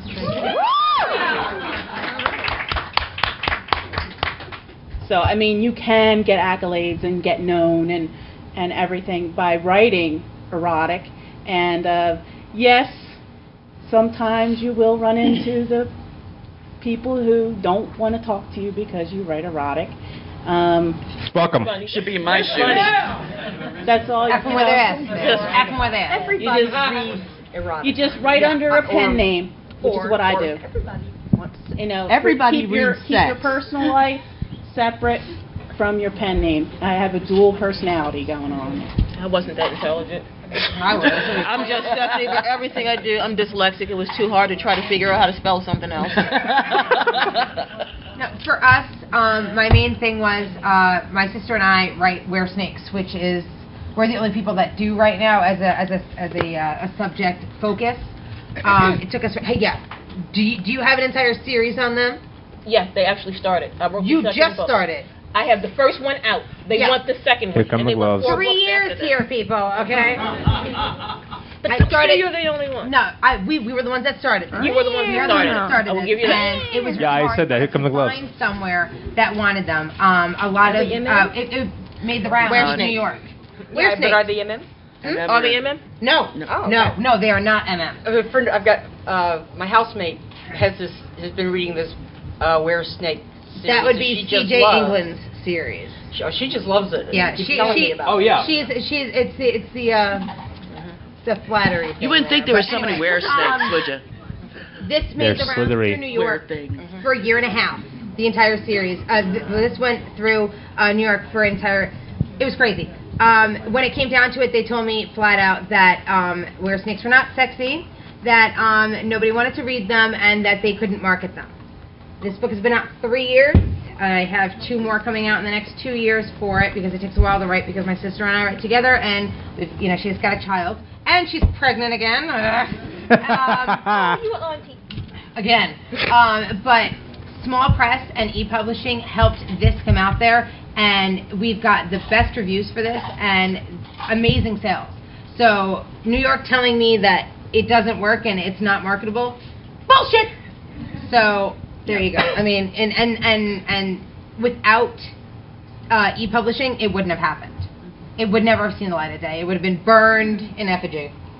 E: So I mean, you can get accolades and get known and and everything by writing erotic. And uh, yes, sometimes you will run into the people who don't want to talk to you because you write erotic. Um,
A: Fuck them.
C: Should be in my shoes.
E: that's all.
D: Ask them
E: you
D: where
E: know.
D: they're at. Just ask them where they're at.
E: You just read erotic. You just write under a pen name, which is what I do. You know,
G: Everybody
E: keep your,
G: reads
E: keep your
G: sex.
E: personal life separate from your pen name. I have a dual personality going on.
B: I wasn't that intelligent.
D: I was.
B: I'm just Stephanie, but everything I do, I'm dyslexic. It was too hard to try to figure out how to spell something else.
D: No, for us, um, my main thing was uh, my sister and I write Where Snakes, which is we're the only people that do right now as a as a as a, uh, a subject focus. Um, it took us. Hey, yeah. Do you, do you have an entire series on them?
B: Yeah, they actually started. I wrote
D: You
B: the second
D: just
B: book.
D: started.
B: I have the first one out. They
D: Yeah.
B: want the second
A: Here
B: one.
A: come
B: and
A: the
B: they want
A: gloves.
B: four
D: Three
B: books
D: years
B: after that.
D: here, people. Okay.
B: But
D: I
B: I'm
D: started-
B: sure you're the only one.
D: No, I we we were the ones that started.
B: You were the ones who
D: We were
B: started.
D: that started
B: I will
D: this,
B: give you that.
D: And it was
A: Yeah, I
D: hard
A: said that. Here come the
D: to
A: gloves.
D: Find somewhere that wanted them. Um, a lot of
B: The M M?
D: uh, it, it made the rounds
B: Where
D: in New
B: Snakes?
D: York.
B: Where
D: Snakes?
B: but are they M M?
C: Never-
B: Are they M M?
D: No,
C: No.
B: Oh,
D: no,
B: okay.
D: no, they are not M M.
I: A friend, I've got uh, my housemate has this has been reading this uh, Where Snake series.
D: That would
I: and
D: be
I: she
D: C
I: just
D: J
I: loves-
D: England's series.
I: She, oh, she just loves it.
D: Yeah,
I: Keeps
D: she
I: telling
D: she
I: me about
A: Oh,
I: it.
A: yeah.
D: She's she's it's the it's the uh the flattery.
C: You wouldn't think there was
D: But
C: so many
D: anyway,
C: wear snakes,
D: um,
C: would you?
D: This made
A: They're
D: the rounds
A: slithery.
D: through New
C: Weird
D: York
C: thing.
D: for a year and a half. The entire series. Uh, th- this went through uh, New York for an entire. It was crazy. Um, when it came down to it, they told me flat out that um, Where Snakes were not sexy, that um, nobody wanted to read them, and that they couldn't market them. This book has been out three years. I have two more coming out in the next two years for it because it takes a while to write because my sister and I write together, and we've, you know she's got a child and she's pregnant again. um,
B: You auntie.
D: again, um, but small press and e-publishing helped this come out there, and we've got the best reviews for this and amazing sales. So New York telling me that it doesn't work and it's not marketable, bullshit. So there you go. I mean, and and and and without uh, e-publishing, it wouldn't have happened. It would never have seen the light of day. It would have been burned in effigy.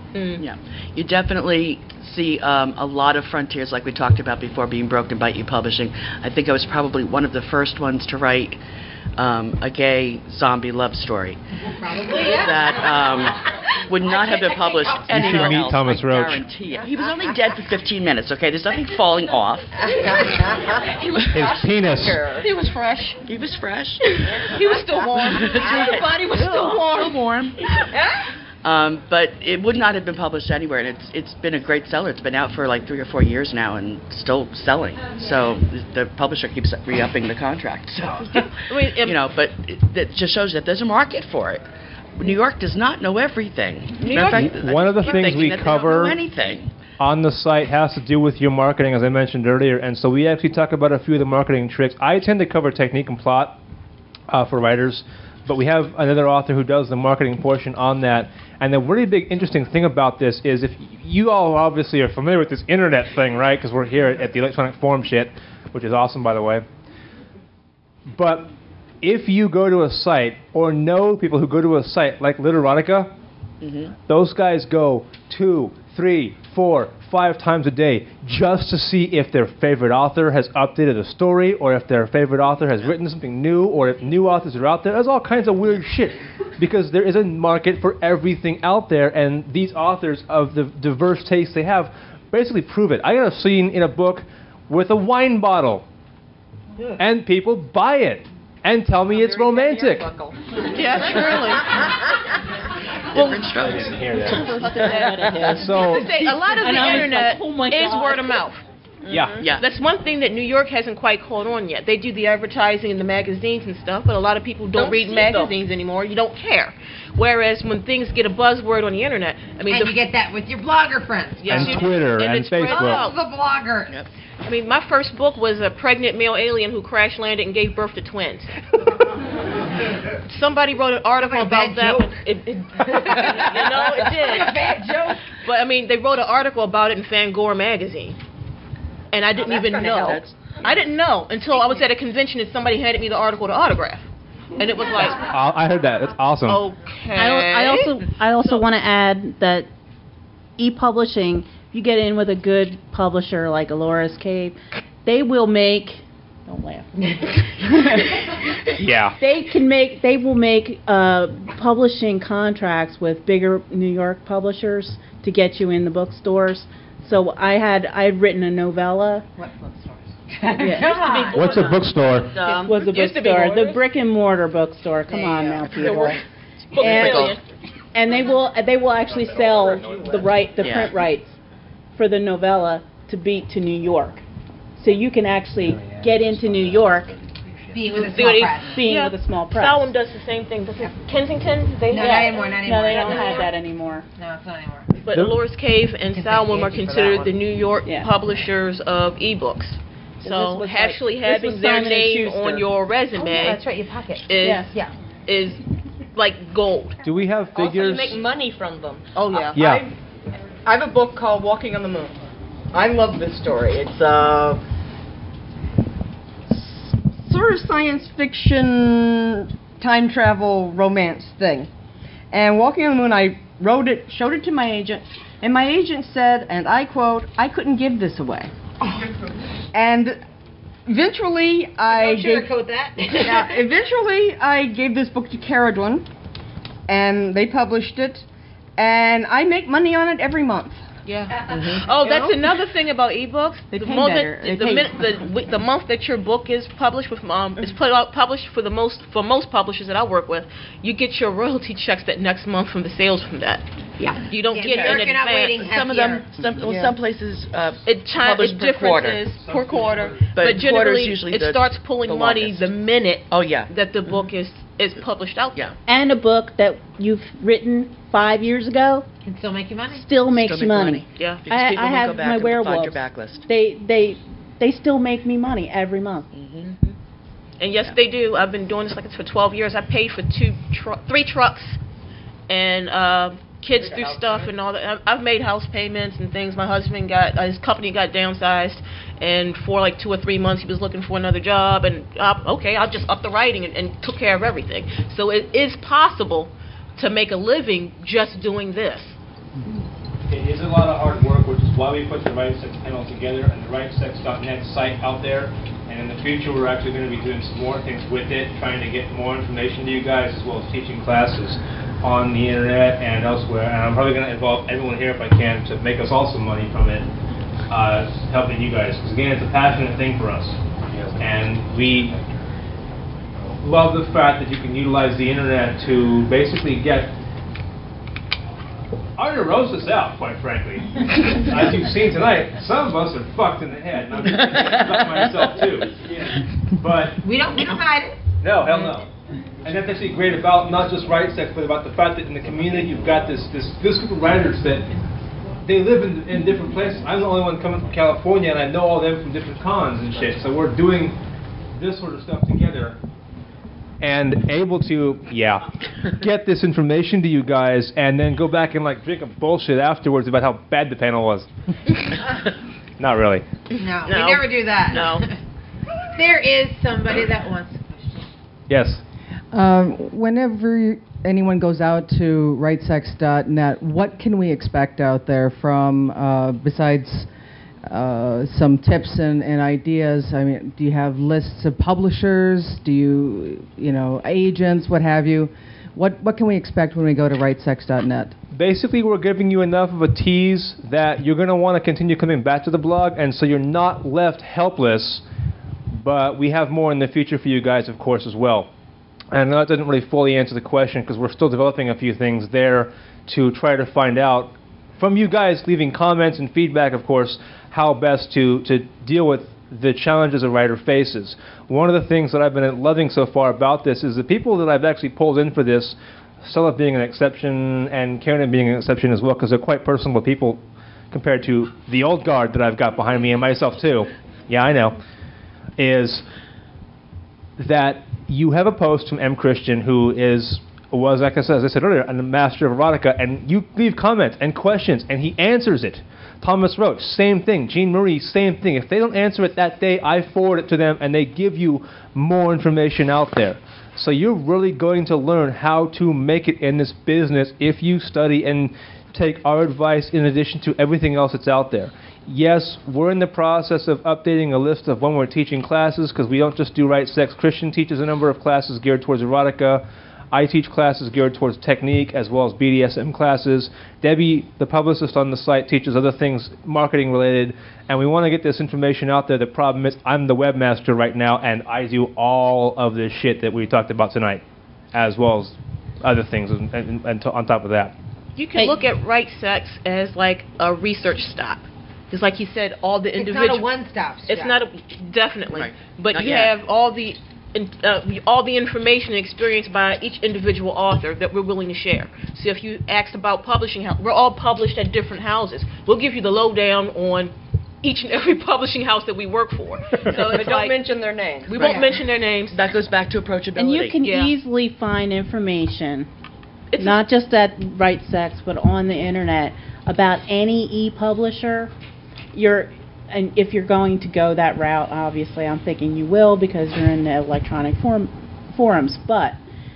B: Mm.
C: Yeah, you definitely see um, a lot of frontiers, like we talked about before, being broken by e-publishing. I think I was probably one of the first ones to write um, a gay zombie love story.
D: Probably, yeah.
C: That um, would not have been published
A: should
C: anywhere
A: meet
C: else.
A: Thomas
C: I
A: Roach.
C: guarantee it. He was only dead for fifteen minutes. Okay, there's nothing falling off.
B: He was
A: His
B: fresh.
A: penis.
B: He was fresh.
C: He was fresh.
B: He was still warm. The body was still warm.
C: warm. Um, but it would not have been published anywhere, and it's it's been a great seller. It's been out for like three or four years now, and still selling. So the publisher keeps re-upping the contract. So
B: I mean, if-
C: you know, but it, it just shows that there's a market for it. New York does not know everything.
B: New
C: Matter
B: York-
C: of fact,
A: One of the
C: I keep
A: things
C: thinking
A: we
C: that they
A: cover-
C: don't know anything.
A: on the site has to do with your marketing, as I mentioned earlier, and so we actually talk about a few of the marketing tricks. I tend to cover technique and plot uh, for writers, but we have another author who does the marketing portion on that. And the really big interesting thing about this is if you all obviously are familiar with this internet thing, right, because we're here at the Electronic Forum shit, which is awesome, by the way. But if you go to a site or know people who go to a site like Literotica,
C: Mm-hmm.
A: those guys go two, three, four, five times a day just to see if their favorite author has updated a story, or if their favorite author has written something new, or if new authors are out there. There's all kinds of weird shit because there is a market for everything out there, and these authors of the diverse tastes they have basically prove it. I got a scene in a book with a wine bottle, and people buy it and tell me it's romantic.
B: Yeah, truly.
C: Different strokes.
A: So
B: Say, a lot of the
H: And I was
B: internet
H: like, oh my
B: is
H: God.
B: word of mouth.
A: yeah,
C: Yeah.
B: That's one thing that New York hasn't quite caught on yet. They do the advertising in the magazines and stuff, but a lot of people don't,
I: Don't
B: read
I: see
B: magazines anymore. You don't care. Whereas when things get a buzzword on the internet, I mean,
D: And
B: the,
D: you get that with your blogger friends.
B: yes,
A: And
B: you-
A: Twitter
B: and
A: and
B: it spreads
A: Facebook.
B: out.
D: Oh, the blogger.
C: Yep.
B: I mean, my first book was a pregnant male alien who crash landed and gave birth to twins. Somebody wrote an article
D: Sounds like a
B: about
D: bad
B: that.
D: joke.
B: One. It, it, you know, it did.
D: Bad joke.
B: But I mean, they wrote an article about it in Fangora magazine, and I didn't
I: that's
B: even
I: gonna
B: know.
I: help.
B: I didn't know until I was at a convention and somebody handed me the article to autograph, and it was like,
A: I I heard that. That's awesome.
B: okay.
J: I, al- I also I also want to add that e-publishing, if you get in with a good publisher like Alora's Cave, they will make. Don't laugh.
A: Yeah.
J: They can make. They will make uh, publishing contracts with bigger New York publishers to get you in the bookstores. So I had I had written a novella.
D: What bookstores?
J: Yeah.
A: What's a bookstore?
J: It was a
B: Used to be
J: bookstore, the
B: Borders.
J: brick and mortar bookstore. Come
D: There
J: on
D: you
J: now,
D: go.
J: people.
B: Book
J: And-
B: million.
J: And they will they will actually sell the right the
C: Yeah.
J: print rights for the novella to be to New York. So you can actually get into New York
D: Being with a
B: See
D: small
B: what he-
D: press.
J: being
B: Yeah.
J: with a small press.
B: Salem does the same thing. Does it Kensington? They
D: No,
B: have-
D: not anymore, not
J: No,
D: anymore.
J: they don't
D: Not
J: have
D: anymore.
J: that anymore.
D: No, it's not anymore.
B: But
A: The-
B: Alora's Cave and
D: Can
B: Salem
D: thank
B: are
D: Angie for that
B: considered
D: one.
B: the New York
J: Yeah.
B: publishers of ebooks.
J: this
B: So
J: was like-
B: actually
J: this
B: having
J: was
B: their
J: Simon and
B: name
J: Schuster.
B: on your
D: Oh,
B: resume
D: yeah, that's right, your pocket.
B: is
J: Yeah.
D: Yeah.
B: is like gold.
A: Do we have
I: Also, you
A: figures?
I: make money from them.
B: Oh yeah.
A: Yeah.
I: I, I have a book called Walking on the Moon. I love this story. It's uh,
G: s- sort of science fiction, time travel, romance thing. And Walking on the Moon, I wrote it, showed it to my agent, and my agent said, and I quote, "I couldn't give this away." And eventually, I
D: Don't
G: gave,
D: sugarcoat that.
G: yeah, eventually I gave this book to Caradwin, and they published it, and I make money on it every month.
B: Yeah. Oh,
G: You
B: that's
G: know?
B: another thing about ebooks.
G: They
B: the
G: pay
B: moment,
G: better. They
B: the,
G: pay-
B: minute, the, wi- the month that your book is published with, um, is put out, published for the most for most publishers that I work with, you get your royalty checks that next month from the sales from that.
G: Yeah.
B: You don't
D: Yeah,
B: get
D: New York,
B: in
D: you're not waiting
B: advance.
D: half
C: Some of
D: year.
C: them, some, well,
G: Yeah.
C: some places uh,
B: It chi-
C: publish
B: it
C: per quarter.
B: differences per quarter,
C: But
B: but, generally
C: quarter's usually
B: it
C: the-
B: starts pulling
C: the
B: money
C: longest.
B: the minute
C: Oh yeah.
B: that the book is is published out there.
C: Yeah.
J: And a book that you've written five years ago
D: Can still make you money.
J: still makes
C: Still
J: you
C: make
J: money.
B: Yeah.
C: Because
J: I-
C: people
J: I
C: will
J: have
C: go back
J: my
C: and find your
J: werewolves.
C: backlist.
J: They they they still make me money every month.
C: hmm
B: And yes,
C: Yeah.
B: they do. I've been doing this like this for twelve years. I paid for two, tru- three trucks, and uh, kids through stuff and all that. I've- I've made house payments and things. My husband got uh, his company got downsized, and for like two or three months he was looking for another job. And uh, okay, I'll just up the writing and, and took care of everything. So it is possible to make a living just doing this.
A: It is a lot of hard work, which is why we put the Right Sex panel together and the right sex dot net site out there. And in the future, we're actually going to be doing some more things with it, trying to get more information to you guys, as well as teaching classes on the internet and elsewhere. And I'm probably going to involve everyone here if I can to make us all some money from it, uh, helping you guys. Because again, it's a passionate thing for us. And we love the fact that you can utilize the internet to basically get I'm going to roast us out, quite frankly. As you've seen tonight, some of us are fucked in the head, and I'm just about myself too. But
D: we don't we don't hide it.
A: No, hell no. And that's actually great about not just Right Sex, but about the fact that in the community you've got this this this group of writers that they live in in different places. I'm the only one coming from California, and I know all them from different cons and shit. So we're doing this sort of stuff together. And able to, yeah, get this information to you guys, and then go back and like drink a bullshit afterwards about how bad the panel was. Not really.
D: No,
B: No.
D: we never do that.
B: No.
D: There is somebody that wants a question.
A: Yes.
K: Um, whenever anyone goes out to right sex dot net, what can we expect out there from, uh, besides uh, some tips and, and ideas? I mean, do you have lists of publishers? Do you, you know, agents, what have you? What what can we expect when we go to right sex dot net?
A: Basically, we're giving you enough of a tease that you're going to want to continue coming back to the blog, and so you're not left helpless. But we have more in the future for you guys, of course, as well. And that doesn't really fully answer the question because we're still developing a few things there to try to find out from you guys leaving comments and feedback, of course, how best to, to deal with the challenges a writer faces. One of the things that I've been loving so far about this is the people that I've actually pulled in for this, Stella being an exception and Karen being an exception as well, because they're quite personable people compared to the old guard that I've got behind me and myself too. Yeah, I know. Is that you have a post from M. Christian, who is was, like I said, as I said earlier, a master of erotica, and you leave comments and questions, and he answers it. Thomas Roach, same thing. Jean Marie, same thing. If they don't answer it that day, I forward it to them, and they give you more information out there. So you're really going to learn how to make it in this business if you study and take our advice in addition to everything else that's out there. Yes, we're in the process of updating a list of when we're teaching classes, because we don't just do Right Sex. Christian teaches a number of classes geared towards erotica. I teach classes geared towards technique, as well as B D S M classes. Debbie, the publicist on the site, teaches other things marketing related, and we want to get this information out there. The problem is I'm the webmaster right now, and I do all of this shit that we talked about tonight, as well as other things and, and, and to, on top of that.
B: You can look at Right Sex as like a research stop. Just like he said, all the individual.
D: It's not a one-stop shop.
B: It's not a definitely,
C: Right.
B: but
C: Not
B: you
C: yet.
B: have all the in, uh, all the information and experience by each individual author that we're willing to share. So if you asked about publishing house, we're all published at different houses. We'll give you the lowdown on each and every publishing house that we work for. So
I: But
B: it's
I: don't
B: like,
I: mention their names.
B: we
C: Right.
B: won't mention their names.
C: That goes back to approachability.
J: And you can
B: Yeah.
J: easily find information,
B: It's
J: not just at Right Sex, but on the internet, about any e-publisher. You're, and if you're going to go that route, obviously, I'm thinking you will because you're in the electronic form, forums. But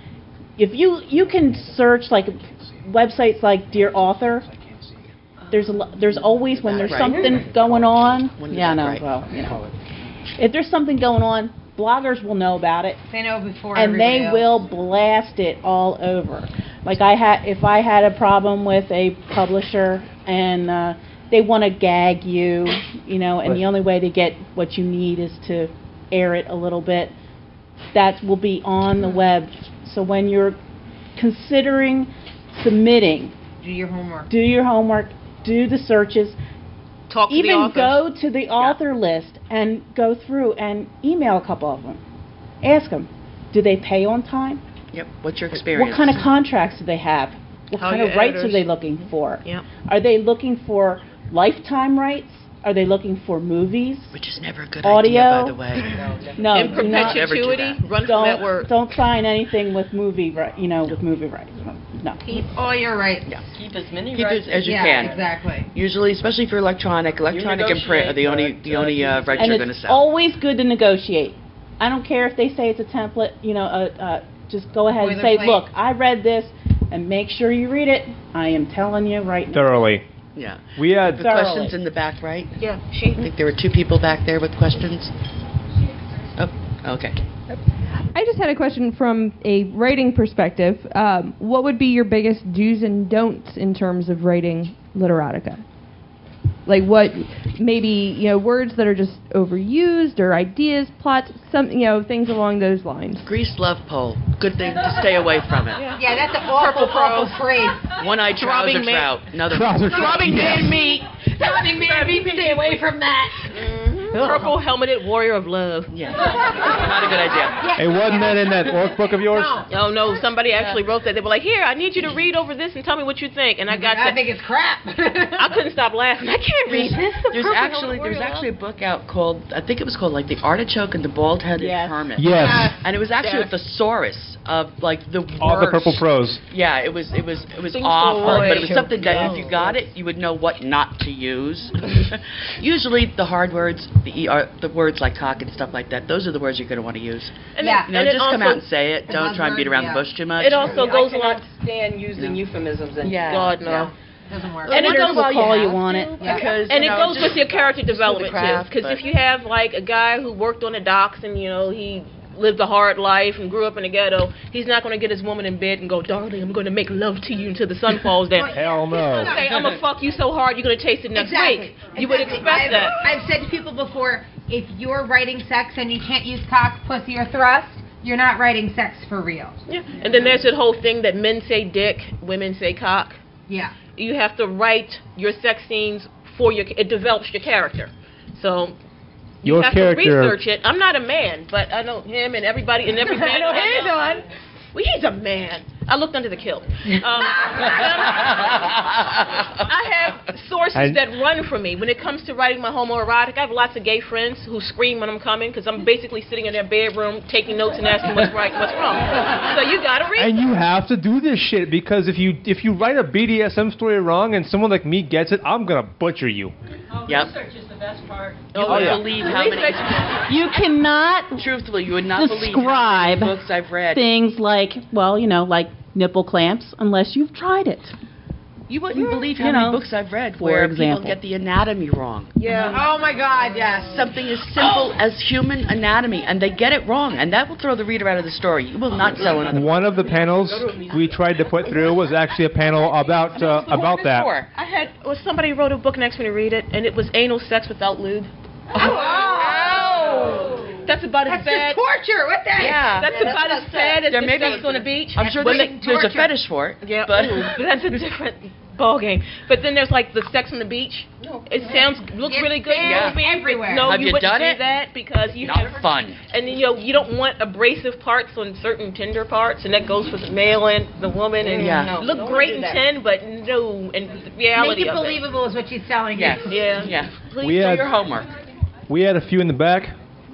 J: if you you can search like websites like Dear Author, there's a lo- there's always when there's
C: Right.
J: something going on.
C: When-
J: Yeah, no,
C: right.
J: well, you know, if there's something going on, bloggers will know about it.
D: They know before
J: And
D: everybody
J: they
D: else.
J: will blast it all over. Like I had, if I had a problem with a publisher and uh, they want to gag you, you know, and the only way to get what you need is to air it a little bit, that will be on the web. So when you're considering submitting,
D: Do your homework.
J: do your homework, do the searches,
B: talk to
J: even
B: the authors.
J: go to the author list and go through and email a couple of them. Ask them, do they pay on time?
C: Yep. What's your experience?
J: What kind of contracts do they have? What
B: How
J: kind
B: your
J: of rights
B: editors-
J: are they looking for?
B: Yep.
J: Are they looking for lifetime rights? Are they looking for movies?
C: Which is never a good
J: Audio?
C: idea, by the way.
J: No,
B: In
J: do not,
B: perpetuity, run from that
J: don't,
B: word.
J: don't sign anything with movie, ri- you know, with movie rights. No.
D: Keep all your rights.
C: Yeah.
I: Keep as many
C: Keep
I: rights
C: it as you
D: yeah,
C: can.
D: exactly.
C: Usually, especially for electronic, electronic and print are the only
I: negotiate,
C: the
I: uh,
C: only uh,
I: keep-
C: rights
J: And
C: you're going to
J: it's
C: sell.
J: always good to negotiate. I don't care if they say it's a template, you know, uh, uh, just go ahead and say,
D: Boilerplate.
J: look, I read this, and make sure you read it. I am telling you right now.
A: Thoroughly.
C: Yeah.
A: We had
C: the questions in the back, right?
B: Yeah, she.
C: I think there were two people back there with questions. Oh, okay.
L: I just had a question from a writing perspective. Um, what would be your biggest do's and don'ts in terms of writing literotica? Like what, maybe, you know, words that are just overused or ideas, plots, some, you know, things along those lines.
C: Grease love pole. Good thing to stay away from it.
D: Yeah, yeah, that's an awful, awful phrase.
C: One-eyed trouser
B: Throbbing man-
C: trout. Another
A: Trouser trout.
B: Throbbing man meat.
D: Throbbing man meat, stay away from that.
B: Purple helmeted warrior of love.
C: Yeah. Not a good idea.
A: Hey, wasn't that in that orc book of yours?
B: Oh no, somebody actually wrote that. They were like, "Here, I need you to read over this and tell me what you think." And I got
D: I
B: to,
D: think it's crap.
B: I couldn't stop laughing. I can't read this.
C: There's actually there's actually a book out called, I think it was called like The Artichoke and the Bald-Headed
J: Yes.
C: Hermit.
A: Yes.
C: And it was actually
B: Yes.
C: a thesaurus of like the worst.
A: All the purple prose.
C: Yeah, it was it was it was
B: Things
C: awful,
B: for
C: but it was
B: away.
C: something that if you got it, you would know what not to use. Usually the hard words, the er, the words like cock and stuff like that, those are the words you're going to want to use.
B: And
D: Yeah.
B: it,
C: You know,
B: and it
C: just come
B: also,
C: out and say it. Don't try and beat around
D: yeah.
C: the bush too much.
B: It also goes
I: I
B: along.
I: cannot stand using euphemisms and
C: Yeah.
B: God no.
C: Yeah.
D: Doesn't work.
B: And it
J: Editors
B: goes
J: will
B: well,
J: call
B: you
J: you on it.
D: Yeah.
C: Because,
B: And
C: you
B: it
C: know,
B: goes
C: just
B: with your character
C: for the
B: development
C: craft,
B: too. Because
C: but-
B: if you have like a guy who worked on the docks and you know he lived a hard life and grew up in the ghetto, he's not going to get his woman in bed and go, "Darling, I'm going to make love to you until the sun falls down."
A: Hell no.
B: Say, "I'm gonna fuck you so hard you're gonna taste it next
D: Exactly.
B: week." You would
D: Exactly.
B: expect
D: I've,
B: that.
D: I've said to people before, if you're writing sex and you can't use cock, pussy, or thrust, you're not writing sex for real.
B: Yeah. And then there's that whole thing that men say dick, women say cock.
D: Yeah.
B: You have to write your sex scenes for your. It develops your character. So. You
A: Your
B: have
A: character.
B: to research it. I'm not a man, but I know him and everybody and every man.
D: I know he's on.
B: Well, he's a man. I looked under the kilt. Um, I have sources
A: I-
B: that run for me when it comes to writing my homoerotic. I have lots of gay friends who scream when I'm coming because I'm basically sitting in their bedroom taking notes and asking what's right and what's wrong. So you gotta read.
A: And you have to do this shit because if you if you write a B D S M story wrong and someone like me gets it, I'm gonna butcher you.
C: Yep.
I: Research is the best part.
C: You
B: Oh,
C: wouldn't
B: yeah.
C: believe how many.
J: You cannot
C: Truthfully, you would not believe how
J: describe
C: many books I've read.
J: things like, well, you know, like nipple clamps unless you've tried it.
C: You wouldn't believe how
J: You
C: many
J: know,
C: books I've read
J: for
C: where
J: example.
C: people get the anatomy wrong.
B: Yeah.
D: Oh my God, yes.
C: Something as simple as human anatomy, and they get it wrong, and that will throw the reader out of the story. You will not sell another book.
A: One of the panels we tried to put through was actually a panel about uh, about that.
B: I had well, somebody wrote a book next to me to read it, and it was anal sex without lube.
D: Oh.
B: That's about as
D: That's
B: bad.
D: just torture. What the heck?
C: Yeah.
B: That's about as bad as
C: There
B: the
C: may be-
B: sex on the beach.
C: I'm sure
B: When
C: there's,
B: they-
C: there's a
D: torture.
C: fetish for it.
B: Yeah,
C: but
B: ooh, but that's a different ball game. But then there's like the sex on the beach. It sounds looks
D: It's
B: really good.
D: there
B: movie, but
D: everywhere.
B: No,
C: Have
B: you,
C: you
B: wouldn't
C: done
B: do
C: it?
B: that because you
C: not
B: have,
C: fun.
B: and you know you don't want abrasive parts on certain tender parts, and that goes for the male and the woman. And
C: Yeah.
B: you
C: No,
B: look
I: don't
B: great
I: wanna
B: in
I: do that.
B: ten, but no, and the reality
D: Make it
B: of
D: believable is what she's telling
C: Yes.
D: you.
B: Yeah.
C: Yeah. Please
A: We
C: do
A: had-
C: your homework.
A: We had a few in the back.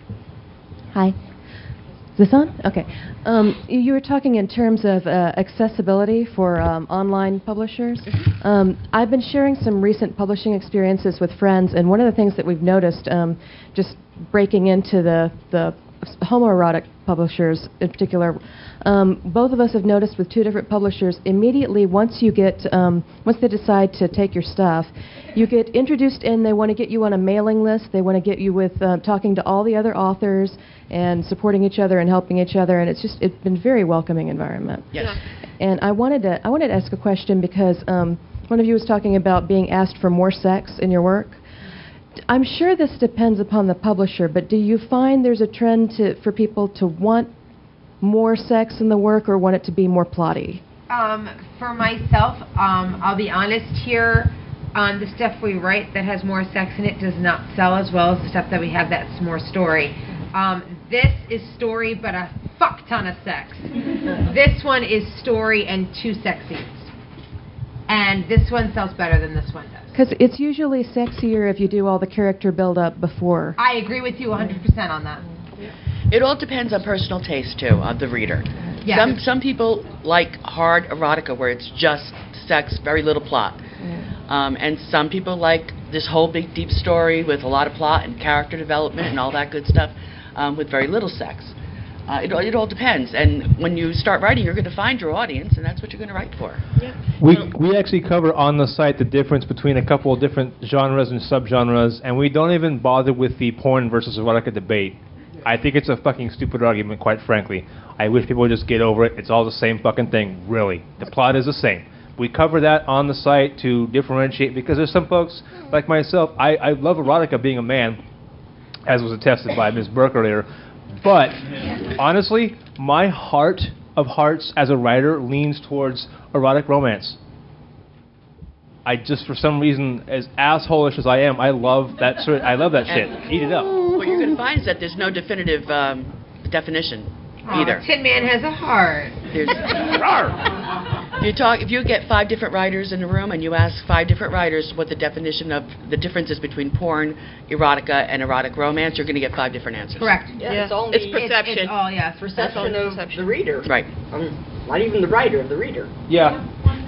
L: Hi. Is this on? Okay. Um, you you were talking in terms of uh, accessibility for um, online publishers. Um, I've been sharing some recent publishing experiences with friends, and one of the things that we've noticed, um, just breaking into the, the homoerotic publishers in particular, um, both of us have noticed with two different publishers, immediately once you get, um, once they decide to take your stuff, you get introduced in, they want to get you on a mailing list, they want to get you with uh, talking to all the other authors and supporting each other and helping each other, and it's just, it's been a very welcoming environment.
C: Yes.
L: And I wanted to, I wanted to ask a question because um, one of you was talking about being asked for more sex in your work. I'm sure this depends upon the publisher, but do you find there's a trend to, for people to want more sex in the work or want it to be more plotty?
D: Um, for myself, um, I'll be honest here. On the stuff we write that has more sex in it does not sell as well as the stuff that we have that's more story. Um, this is story, but a fuck ton of sex. This one is story and two sex scenes. And this one sells better than this one does.
L: Because it's usually sexier if you do all the character build-up before.
D: I agree with you one hundred percent on that.
C: It all depends on personal taste, too, of the reader.
D: Yes.
C: Some some people like hard erotica where it's just sex, very little plot. Um, and some people like this whole big, deep story with a lot of plot and character development and all that good stuff um, with very little sex. Uh, it, all- it all depends. And when you start writing, you're going to find your audience, and that's what you're going to write for.
A: We we actually cover on the site the difference between a couple of different genres and subgenres, and we don't even bother with the porn versus erotica debate. I think it's a fucking stupid argument, quite frankly. I wish people would just get over it. It's all the same fucking thing, really. The plot is the same. We cover that on the site to differentiate, because there's some folks, like myself, I, I love erotica being a man, as was attested by Miz Burke earlier, but honestly, my heart of hearts as a writer leans towards erotic romance. I just, for some reason, as assholish as I am, I love that sort. I love that shit. Eat it up.
C: What you're going to find is that there's no definitive um, definition
D: Aw,
C: either.
D: Tin Man has a heart.
C: There's, if you talk, if you get five different writers in a room and you ask five different writers what the definition of the differences between porn, erotica, and erotic romance, you're going to get five different answers.
D: Correct.
I: Yeah, it's all
B: It's
I: the
B: perception.
D: It's, it's all, yeah. It's
I: perception of
B: perception.
I: the reader.
C: Right.
I: Um, not even the writer, the reader.
A: Yeah.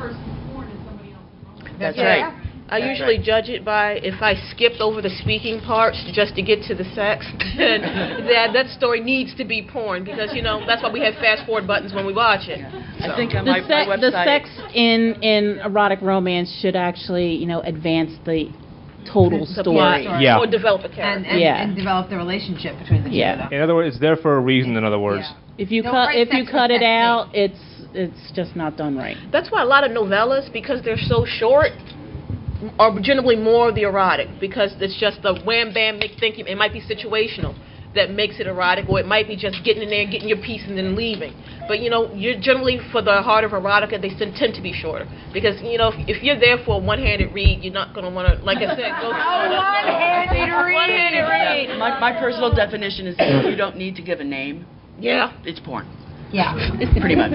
C: That's
B: Yeah.
C: right.
B: I
C: That's
B: usually
C: right.
B: judge it by if I skipped over the speaking parts just to get to the sex, then that, that story needs to be porn, because, you know, that's why we have fast forward buttons when we watch it.
C: I think on
J: The,
C: my,
J: se-
C: my
J: the
C: website.
J: sex in in erotic romance should actually, you know, advance the total
B: The
J: story.
B: plot,
A: Yeah.
B: or develop a character.
D: And, and,
J: Yeah.
D: and develop the relationship between the two
J: Yeah.
D: of them.
A: In other words, it's there for a reason. In other words.
D: Yeah.
J: If you
D: Don't
J: cut
D: write
J: if you
D: sex
J: cut
D: for
J: it
D: sex's
J: out, it's it's just not done right.
B: That's why a lot of novellas, because they're so short, are generally more of the erotic, because it's just the wham bam make thinking. It might be situational that makes it erotic, or it might be just getting in there, getting your piece, and then leaving. But you know, you're generally, for the heart of erotica, they tend tend to be shorter, because you know, if, if you're there for a one-handed read, you're not going to want to, like I said, go through
D: one-handed read.
B: One-handed read.
C: My, my personal definition is that you don't need to give a name.
B: Yeah.
C: It's porn.
D: Yeah.
C: Pretty much.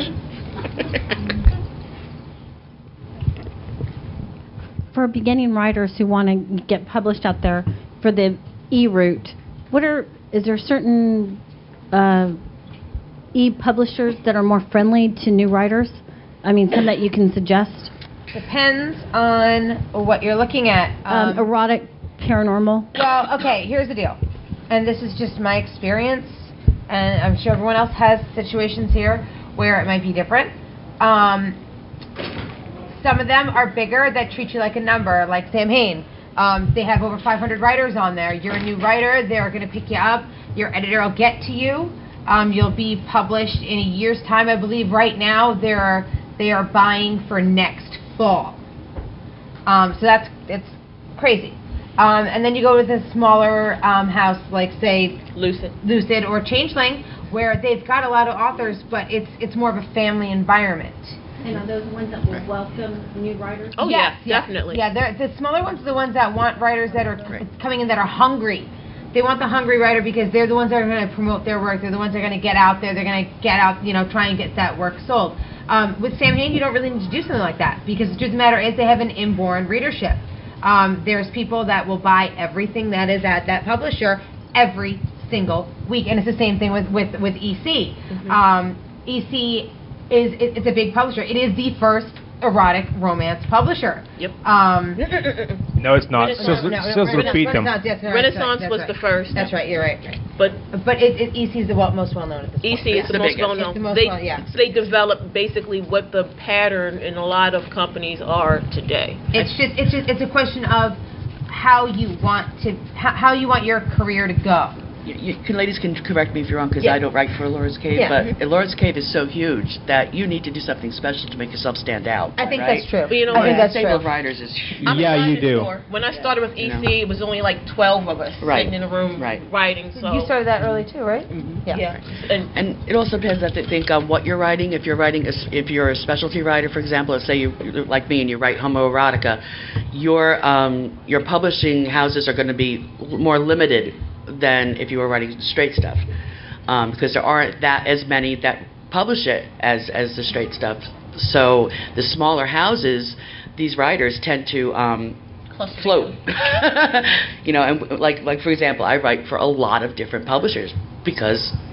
M: For beginning writers who want to get published out there for the e-route, what are is there certain uh, e-publishers that are more friendly to new writers? I mean, some that you can suggest.
D: Depends on what you're looking at.
M: Um,
D: Um,
M: erotic, paranormal.
D: Well, okay, here's the deal. And this is just my experience, and I'm sure everyone else has situations here where it might be different. Um, some of them are bigger that treat you like a number, like Sam Hain. Um, they have over five hundred writers on there. You're a new writer, they're going to pick you up. Your editor will get to you. Um, you'll be published in a year's time, I believe. Right now, they're they are buying for next fall. Um, so that's it's crazy. Um, and then you go with a smaller um, house, like say
B: Lucid,
D: Lucid or Changeling, where they've got a lot of authors, but it's it's more of a family environment.
M: And are those the ones that will welcome new writers?
B: Oh,
D: Yes,
B: yeah, definitely.
D: Yeah, they're, the smaller ones are the ones that want writers that are c- coming in that are hungry. They want the hungry writer because they're the ones that are going to promote their work. They're the ones that are going to get out there. They're going to get out, you know, try and get that work sold. Um, with Sam Hain, you don't really need to do something like that, because the truth of the matter is they have an inborn readership. Um, there's people that will buy everything that is at that publisher every single week, and it's the same thing with with, with E C.
B: Mm-hmm.
D: Um, E C is it, it's a big publisher. It is the first erotic romance publisher.
B: Yep.
D: Um,
A: No, it's not.
B: Renaissance-
A: Sizzler,
D: no, no,
A: Sizzler
D: Renaissance-
A: beat them.
D: Renaissance, yes, no,
B: Renaissance
D: that's
B: was
D: right,
B: the
D: that's
B: first.
D: right. That's right. You're right. right.
B: But
D: But it, it, E C is the well, most well known at this
B: E
D: point.
B: C is
C: the
B: the most
C: biggest.
B: well
D: It's
B: known.
D: the most
B: They
D: well- yeah.
B: they developed basically what the pattern in a lot of companies are today.
D: It's just it's just it's a question of how you want to how, how you want your career to go.
C: You, you can, ladies can correct me if you're wrong, because
D: Yeah.
C: I don't write for Laura's Cave,
D: Yeah.
C: but Laura's Cave is so huge that you need to do something special to make yourself stand out.
D: I think
C: right?
D: that's true.
B: But you know
D: I
B: what?
D: think that's
C: Stable
D: true.
C: of writers is huge.
B: I'm a
A: Yeah, you
B: writing
A: do.
B: store. When I started with E C,
C: You know.
B: it was only like twelve of us
C: Right.
B: sitting in a room
C: Right.
B: writing. So
D: You started that early too, right?
C: Mhm.
D: Yeah.
B: yeah, and
C: And it also depends, I thi- think, on what you're writing. If you're writing, a s if you're a specialty writer, for example, let's say you, you're like me, and you write homoerotica, your um, your publishing houses are going to be l- more limited than if you were writing straight stuff, um, because there aren't that as many that publish it as as the straight stuff. So the smaller houses, these writers tend to um,
B: cluster
C: float. You know, and w- like like for example, I write for a lot of different publishers because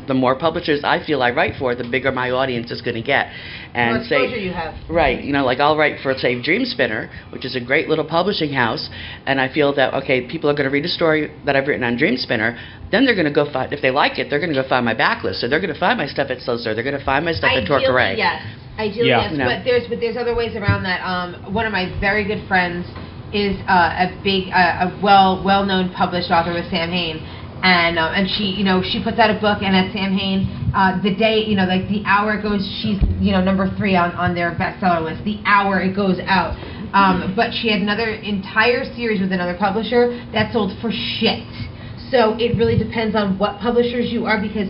C: the more publishers I feel I write for, the bigger my audience is going to get. And
D: More
C: say,
D: exposure you have.
C: right, you know, like I'll write for, say, Dream Spinner, which is a great little publishing house, and I feel that, okay, people are going to read a story that I've written on Dream Spinner, then they're going to go find, if they like it, they're going to go find my backlist, so they're going to find my stuff at Slowster, they're going to find my stuff at Torque Array.
D: Yes. Ideally,
A: Yeah.
D: yes,
C: You know.
D: but there's but there's other ways around that. Um, one of my very good friends is uh, a big, uh, a well well known published author with Sam Hain, and uh, and she you know she puts out a book, and at Sam Hain, uh, the day you know like the hour it goes, she's you know number three on on their bestseller list. The hour it goes out, um, but she had another entire series with another publisher that sold for shit. So it really depends on what publishers you are, because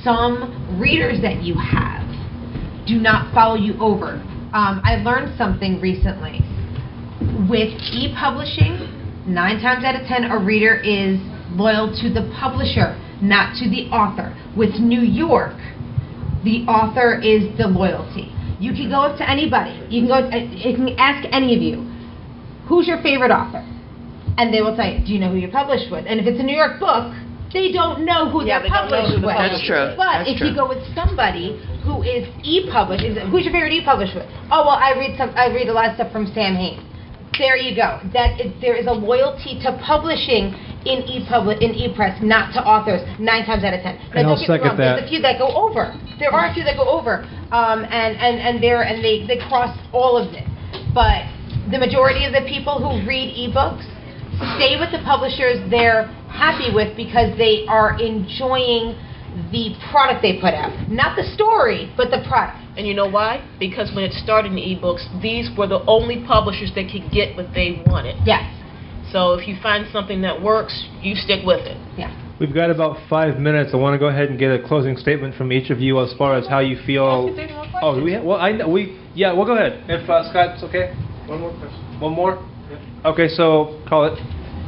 D: some readers that you have do not follow you over. Um, I learned something recently. With e-publishing, nine times out of ten, a reader is loyal to the publisher, not to the author. With New York, the author is the loyalty. You can go up to anybody. You can go. You can ask any of you, who's your favorite author, and they will tell you, do you know who you're published with? And if it's a New York book, they don't know who
B: Yeah,
D: they're
B: they don't know
D: published
B: who the
D: with.
C: That's true.
D: But
C: That's
D: if
C: true.
D: you go with somebody who is e-published, is- who's your favorite e-published with? Oh well, I read some. I read a lot of stuff from Sam Hain. There you go. That is, there is a loyalty to publishing in e-publish in e-press, not to authors. Nine times out of ten.
A: And
D: Now,
A: I'll
D: don't get me
A: second
D: wrong, There's
A: that.
D: a few that go over. There are a few that go over, um, and and and they're and they they cross all of it. But the majority of the people who read ebooks stay with the publishers they're happy with, because they are enjoying the product they put out, not the story, but the product.
B: And you know why? Because when it started in ebooks, these were the only publishers that could get what they wanted.
D: Yes.
B: So if you find something that works, you stick with it.
D: Yeah.
A: We've got about five minutes. I want to go ahead and get a closing statement from each of you as far as how you feel. Oh, do we have, well, I know we. Yeah, well, go ahead. If uh, Scott's okay. One more question. One more. Okay, so call it.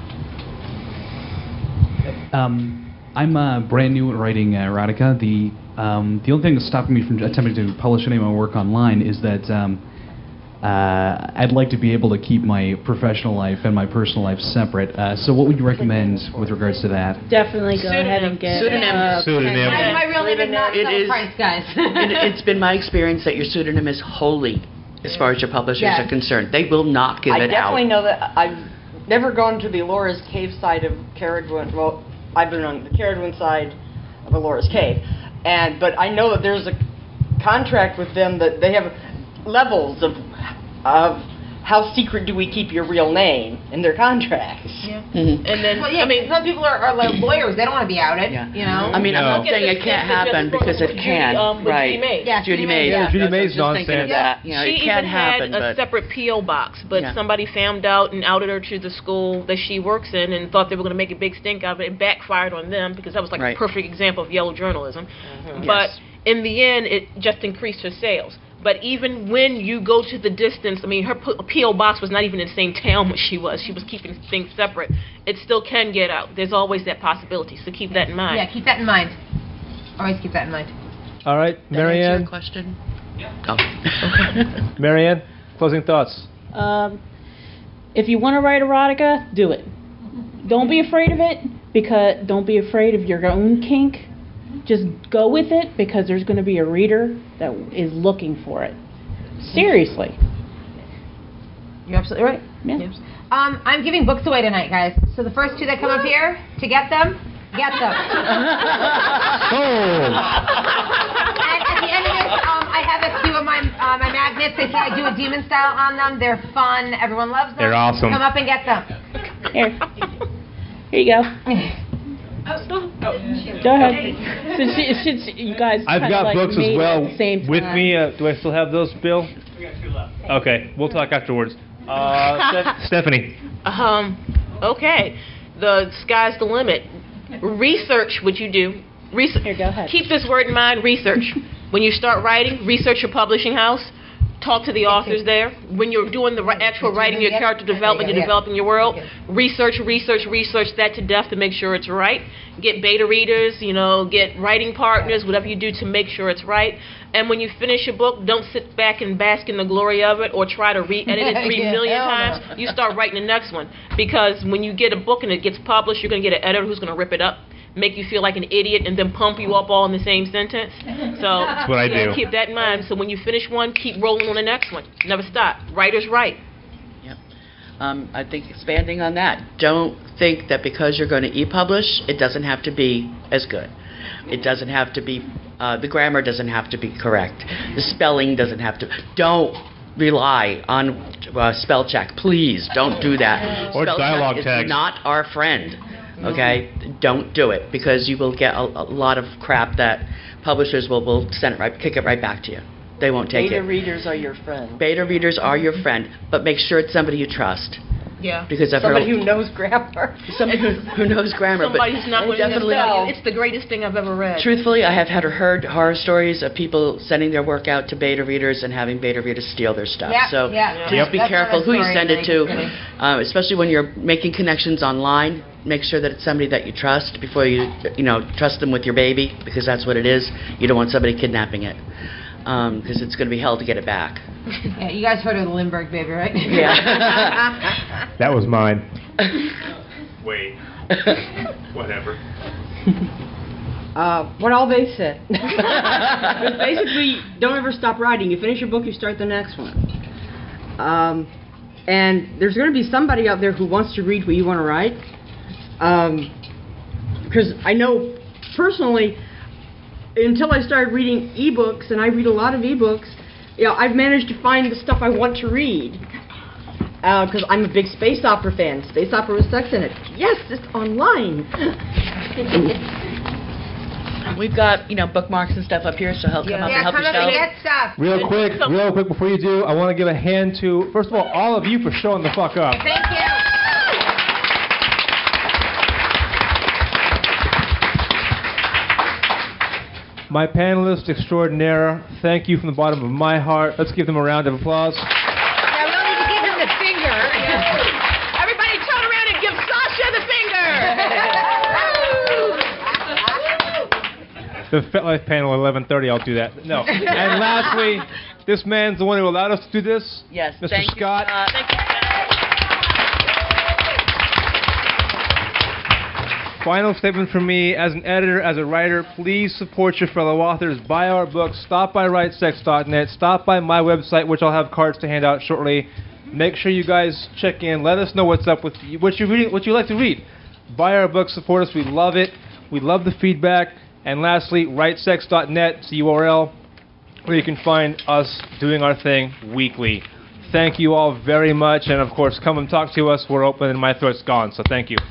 N: Um, I'm uh, brand new at writing uh, erotica. The um, the only thing that's stopping me from attempting to publish any of my work online is that um, uh, I'd like to be able to keep my professional life and my personal life separate. Uh, so, what would you recommend with regards to that?
J: Definitely go ahead and get
C: Pseudonym.
J: uh,
C: Pseudonym.
D: My, my real name is not
C: It
D: Stella
C: is-
D: Price, guys.
C: it, it's been my experience that your pseudonym is holy as far as your publishers
G: Yes.
C: are concerned. They will not give
G: I
C: it out.
G: definitely know that. I've never gone to the Alora's Cave side of Caradwin. Well, I've been on the Caradwin side of Alora's Cave, and but I know that there's a contract with them that they have levels of of how secret do we keep your real name in their contracts.
B: Yeah.
C: Mhm.
B: And then,
D: Well, yeah,
B: I mean,
D: some people are, are like lawyers. They don't want to be outed.
C: Yeah.
D: You know.
C: I mean, I'm not
A: No.
C: saying it can't happen because it can.
B: Um, with
C: right.
B: Judy Mays.
D: Yeah,
C: Judy
D: Judy
C: Mays.
D: Mays, yeah.
A: Judy
C: I was
A: Mays
C: just
A: is on
C: thinking of
A: set.
C: that. You know,
B: she
C: it can
B: even
C: happen,
B: had a
C: but
B: separate P O box, but
C: Yeah.
B: somebody found out and outed her to the school that she works in and thought they were going to make a big stink out of it. It backfired on them because that was like
C: Right.
B: a perfect example of yellow journalism.
C: Mhm.
B: But
C: Yes.
B: in the end, it just increased her sales. But even when you go to the distance, I mean, her P O box was not even in the same town where she was. She was keeping things separate. It still can get out. There's always that possibility, so keep that in mind.
D: Yeah, keep that in mind. Always keep that in mind.
A: All right,
C: Did that answer
A: Marianne.
C: your question? Oh.
A: Marianne, closing thoughts.
J: Um, if you want to write erotica, do it. Don't be afraid of it, because don't be afraid of your own kink. Just go with it, because there's going to be a reader that is looking for it. Seriously.
D: You're absolutely right.
J: Yeah.
D: Um, I'm giving books away tonight, guys. So the first two that come up here, to get them, get them.
A: Sold.
D: And at the end of this, um, I have a few of my uh, my magnets. They say I do a demon style on them. They're fun. Everyone loves them.
A: They're awesome.
D: Come up and get them.
J: Here. Here you go. Go ahead. Since, you- since you guys
A: I've
J: kinda
A: got
J: like
A: books
J: made
A: as well
J: at the same
A: with
J: time.
A: me. Uh, do I still have those, Bill? We got two left. Okay, we'll talk afterwards. Uh, Steph- Stephanie.
B: Um, okay. The sky's the limit. Research what you do. Research.
J: Here, go ahead.
B: Keep this word in mind, research. When you start writing, research your publishing house. Talk to the authors there. When you're doing the ri- actual writing, your character development, you're developing your world, research, research, research that to death to make sure it's right. Get beta readers, you know, get writing partners, whatever you do to make sure it's right. And when you finish your book, don't sit back and bask in the glory of it or try to re-edit it three
D: Yeah,
B: million
D: hell no.
B: times. You start writing the next one. Because when you get a book and it gets published, you're going to get an editor who's going to rip it up. make you feel like an idiot and then pump you up all in the same sentence. So
A: That's what I
B: yeah,
A: do.
B: keep that in mind. So when you finish one, keep rolling on the next one. Never stop. Writers write.
C: Yep. Um, I think expanding on that, don't think that because you're going to e-publish, it doesn't have to be as good. It doesn't have to be, uh, the grammar doesn't have to be correct. The spelling doesn't have to, don't rely on uh, spell check. Please, don't do that.
A: Or
C: Spell
A: dialogue
C: check
A: tags.
C: is not our friend. Okay? Don't do it, because you will get a, a lot of crap that publishers will, will send it right, kick it right back to you. They won't take
G: Beta
C: it.
G: readers are your friend.
C: Beta readers are your friend, but make sure it's somebody you trust.
B: Yeah.
C: Because I've
G: Somebody
C: heard
G: who knows grammar.
C: somebody who, who knows grammar.
B: Somebody
C: but
B: who's not going to
C: definitely,
B: spell. It's the greatest thing I've ever read.
C: truthfully, I have had heard horror stories of people sending their work out to beta readers and having beta readers steal their stuff.
D: Yeah,
C: so
D: yeah.
C: please
D: Yep.
C: be
D: That's
C: careful
D: another
C: who you
D: story
C: send it to,
D: that
C: uh, especially when you're making connections online. Make sure that it's somebody that you trust before you, you know, trust them with your baby, because that's what it is. You don't want somebody kidnapping it, because it's going to be hell to get it back.
D: Yeah, you guys heard of the Lindbergh baby, right?
C: Yeah.
A: That was mine. Wait. Whatever.
G: Uh, what all they said. But basically, don't ever stop writing. You finish your book, you start the next one. Um, and there's going to be somebody out there who wants to read what you want to write. Um, because I know personally, until I started reading ebooks, and I read a lot of ebooks, you know, I've managed to find the stuff I want to read. Because uh, I'm a big space opera fan. Space opera with sex in it. Yes, it's online.
C: We've got, you know, bookmarks and stuff up here, so help come up
D: Yeah,
C: and help
D: come up
C: yourself.
D: and get stuff.
A: Real quick, real quick before you do, I want to give a hand to, first of all, all of you for showing the fuck up.
D: Thank you.
A: My panelists extraordinaire, thank you from the bottom of my heart. Let's give them a round of applause.
D: Yeah, we don't need to give him the finger.
B: Everybody turn around and give Sasha the finger.
A: The FetLife panel, eleven thirty, I'll do that. No. And lastly, this man's the one who allowed us to do this.
C: Yes,
A: Mister
C: thank
A: Scott.
C: you, Scott.
B: Thank you.
A: Final statement from me, as an editor, as a writer, please support your fellow authors. Buy our books. Stop by write sex dot net. Stop by my website, which I'll have cards to hand out shortly. Make sure you guys check in. Let us know what's up with you, what you reading, what you like to read. Buy our books. Support us. We love it. We love the feedback. And lastly, write sex dot net. It's the U R L where you can find us doing our thing weekly. Thank you all very much. And, of course, come and talk to us. We're open and my throat's gone. So thank you.